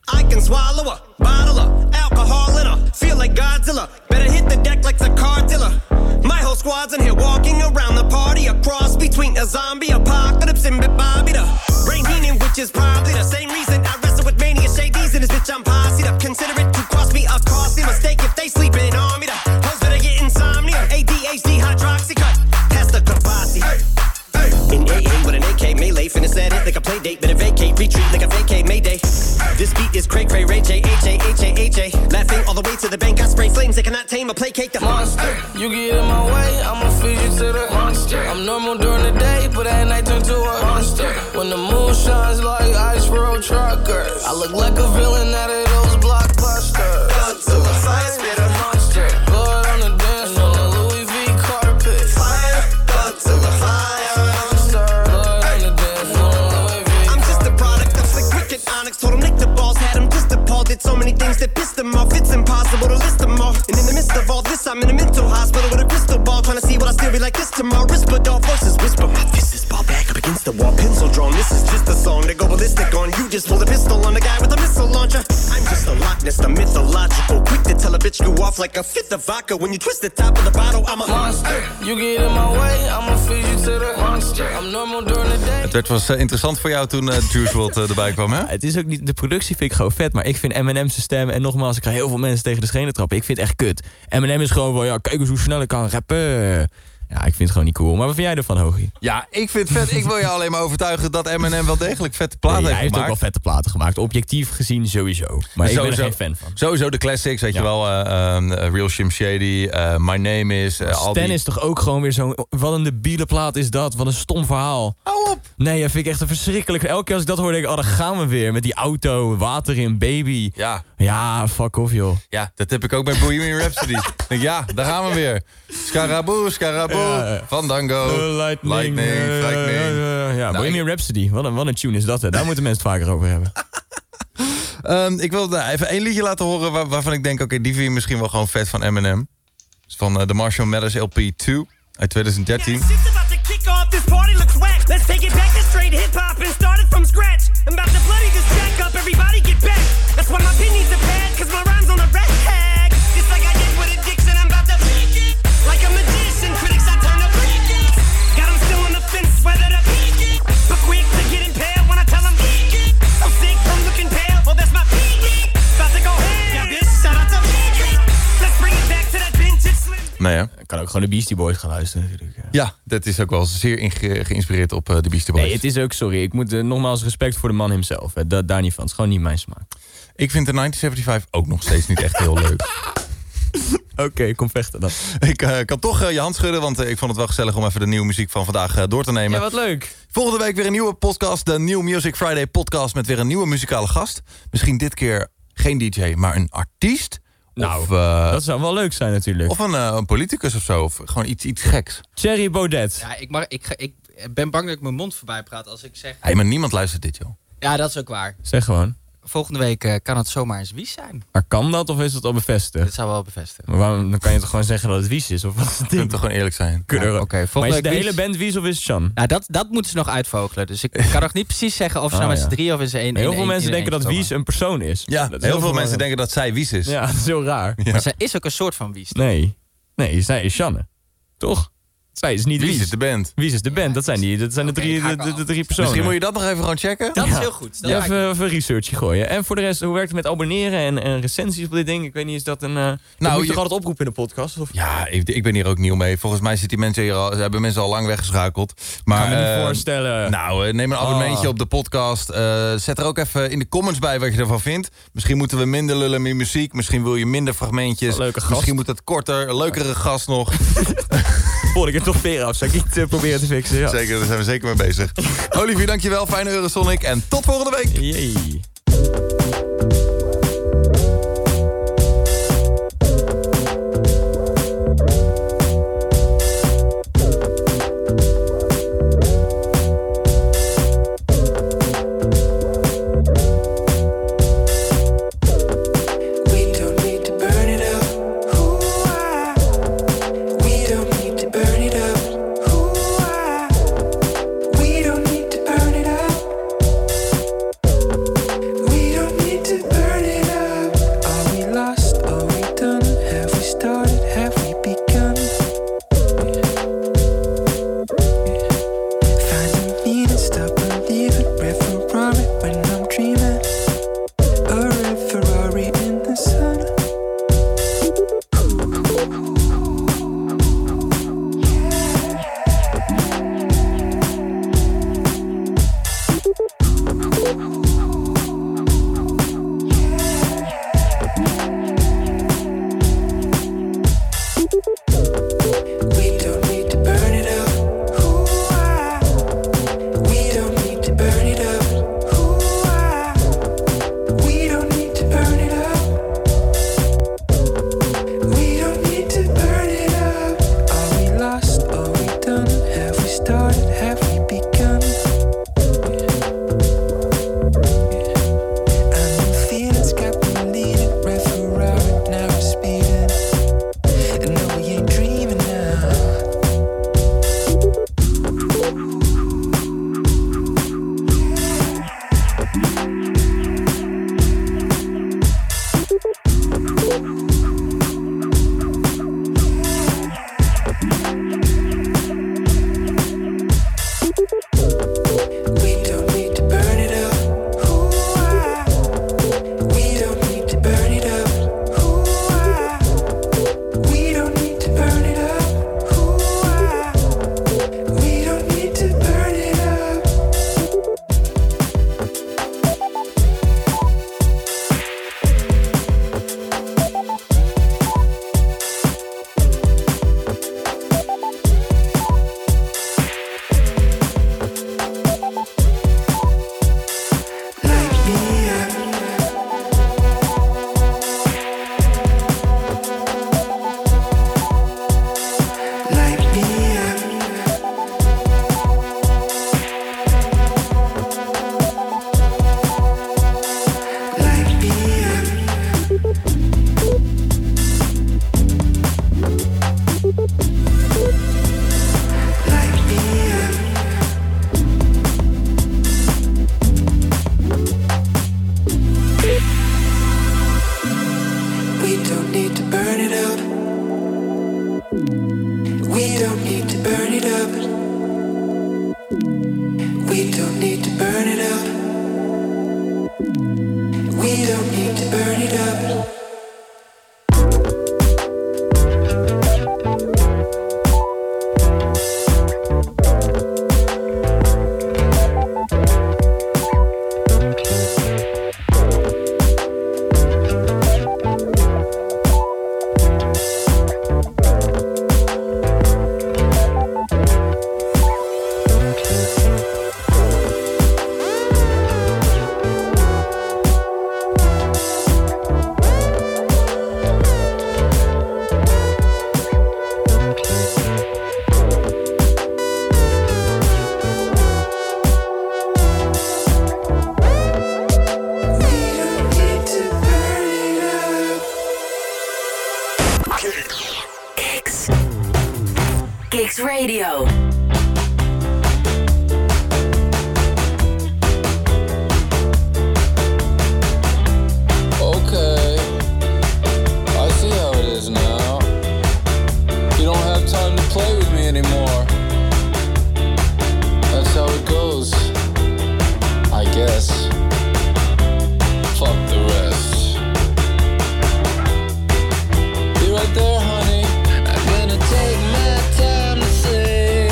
I can swallow a bottle of alcohol in her. Feel like Godzilla. Better hit the deck like the car dealer. My whole squad's in here walking around the party. A cross between a zombie apocalypse and Bobby the Brain Heenan, which is probably the same reason I wrestle with mania shades in this bitch. I'm posse up. Consider it to cost me a costly mistake if they sleeping on me. The hoes better get insomnia. ADHD hydroxy cut. Past the Kabasi. In AA with an AK melee, finna set it like a play date. Better vacate, retreat like a vacate Mayday. This beat is cray cray, Ray J, H-A. Laughing all the way to the bank, I spray flames, they cannot tame or placate the monster. You get in my way, I'ma feed you to the monster. I'm normal during the day, but at night turn to a monster. When the moon shines like ice road truckers, I look like a villain out of those blockbusters. Up to the fire, spit a monster. Blood on the dance floor, the Louis V carpet. Fire, up to the fire. Told him lick the balls, had him just appalled. Did so many things that pissed him off. It's impossible to list them all. And in the midst of all this, I'm in a mental hospital with a crystal ball, trying to see what I still be like this tomorrow. Rispadol voices whisper, my fist is ball back up against the wall, pencil drawn. This is just a song to go ballistic on. You just pulled a pistol on the guy with a missile launcher. I'm just a Loch Ness, the mythological. Quick to tell a bitch you off like a fifth of vodka. When you twist the top of the bottle, I'm a monster. You get in my way, I'ma feed you to the monster. I'm normal during the day. Het werd was interessant voor jou toen Juice WRLD erbij kwam, hè? Het is ook niet, de productie vind ik gewoon vet, maar ik vind Eminem's stem, en nogmaals, ik ga heel veel mensen tegen de schenen trappen, ik vind het echt kut. Eminem is gewoon wel, ja, kijk eens hoe snel ik kan rappen. Ja, ik vind het gewoon niet cool. Maar wat vind jij ervan, Hogie? Ja, ik vind het vet. Ik wil je alleen maar overtuigen dat Eminem wel degelijk vette platen heeft gemaakt. Hij heeft ook wel vette platen gemaakt. Objectief gezien sowieso. Maar ik ben er geen fan van. Sowieso de classics, weet je wel. Real Slim Shady, My Name Is. Stan is toch ook gewoon weer zo'n... Wat een debiele plaat is dat. Wat een stom verhaal. Hou op! Nee, dat vind ik echt een verschrikkelijk... Elke keer als ik dat hoor, denk ik... Oh, daar gaan we weer. Met die auto, water in, baby. Ja. Ja, fuck off, joh. Ja, dat heb ik ook bij Bohemian Rhapsody. Denk, ja, daar gaan we weer. Scaraboe, Scaraboe. Ja. Fandango. Lightning. Ja, Bohemian Rhapsody. Wat een tune is dat, hè. Daar moeten mensen het vaker over hebben. Ik wil even één liedje laten horen waarvan ik denk... Oké, die vind je misschien wel gewoon vet van Eminem. Is van de Marshall Mathers LP 2 uit 2013. Nee, hè? Ik kan ook gewoon de Beastie Boys gaan luisteren natuurlijk. Ja, dat is ook wel zeer geïnspireerd op de Beastie Boys. Nee, het is ook, sorry, ik moet nogmaals respect voor de man hemzelf. Daar niet van, het is gewoon niet mijn smaak. Ik vind de 1975 ook nog steeds niet echt heel leuk. Oké, kom vechten dan. Ik kan toch je hand schudden, want ik vond het wel gezellig om even de nieuwe muziek van vandaag door te nemen. Ja, wat leuk. Volgende week weer een nieuwe podcast, de New Music Friday podcast met weer een nieuwe muzikale gast. Misschien dit keer geen DJ, maar een artiest. Nou, of, dat zou wel leuk zijn natuurlijk. Of een politicus of zo, of gewoon iets geks. Thierry Baudet. Ja, ik ben bang dat ik mijn mond voorbij praat als ik zeg... Hey, maar niemand luistert dit, joh. Ja, dat is ook waar. Zeg gewoon. Volgende week kan het zomaar eens Wies zijn. Maar kan dat of is dat al bevestigd? Dit zou wel bevestigen. Maar waarom, dan kan je toch gewoon zeggen dat het Wies is? Of wat is het ding? Je toch gewoon eerlijk zijn. Ja, okay, maar is het de hele band Wies of is het Sean? Nou, dat moeten ze nog uitvogelen. Dus ik kan nog niet precies zeggen of ze nou met z'n drie of in z'n één... Heel veel mensen denken dat Wies een persoon is. Ja, heel veel mensen denken dat zij Wies is. Ja, dat is heel raar. Ja. Maar zij is ook een soort van Wies. Nee, zij is Sjanne. Toch? Zij is niet Wies. Wies is de band. Wies is de band, dat zijn de drie personen. Misschien moet je dat nog even gewoon checken. Dat is heel goed. Ja, even een researchje gooien. En voor de rest, hoe werkt het met abonneren en recensies op dit ding? Ik weet niet, is dat een... Nou, moet je toch altijd oproepen in de podcast? Of? Ja, ik ben hier ook nieuw mee. Volgens mij zitten die mensen hier hebben mensen al lang weggeschakeld. Maar, kan me niet voorstellen. Nou, neem een abonnementje op de podcast. Zet er ook even in de comments bij wat je ervan vindt. Misschien moeten we minder lullen met muziek. Misschien wil je minder fragmentjes. Misschien moet het korter. Een leukere gast nog. Volgende keer toch veer af. Zou ik niet proberen te fixen? Ja. Zeker, daar zijn we zeker mee bezig. Olivier, dankjewel. Fijne Eurosonic. En tot volgende week. Yay. started? Have we begun? And the feelings got me leading right Ferrari, now we're speeding. And no, we ain't dreaming now. We don't need to burn it up. Ooh-ah. We don't need to burn it up. Ooh-ah. We don't need to burn it up. Ooh-ah. We don't need to burn it up. Light me up. Light me up. Light me up. Light me up. We don't need to burn it up. We don't need to burn it up. We don't need to burn it up. We don't need to burn it up. Kicks Radio. Okay, I see how it is now. You don't have time to play with me anymore. That's how it goes, I guess. Fuck the rest. Be right there, honey. I'm gonna take my time to say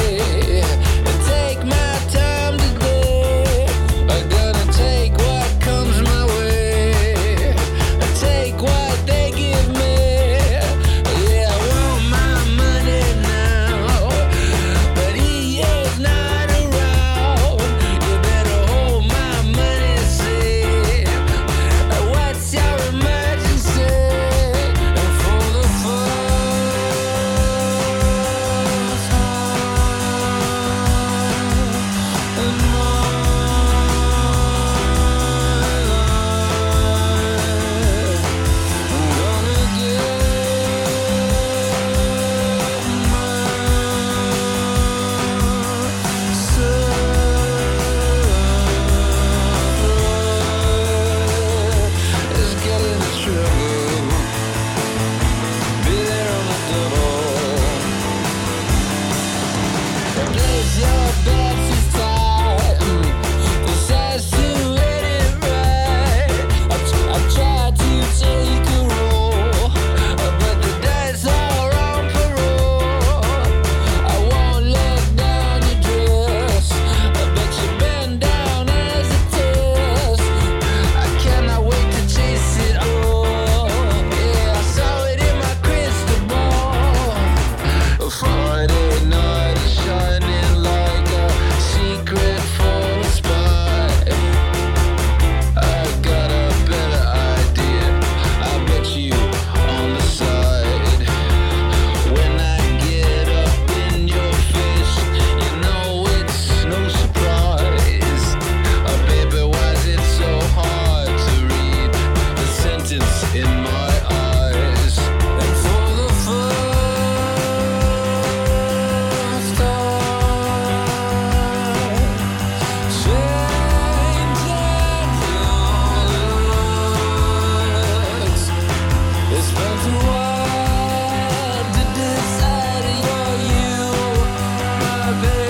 my bed.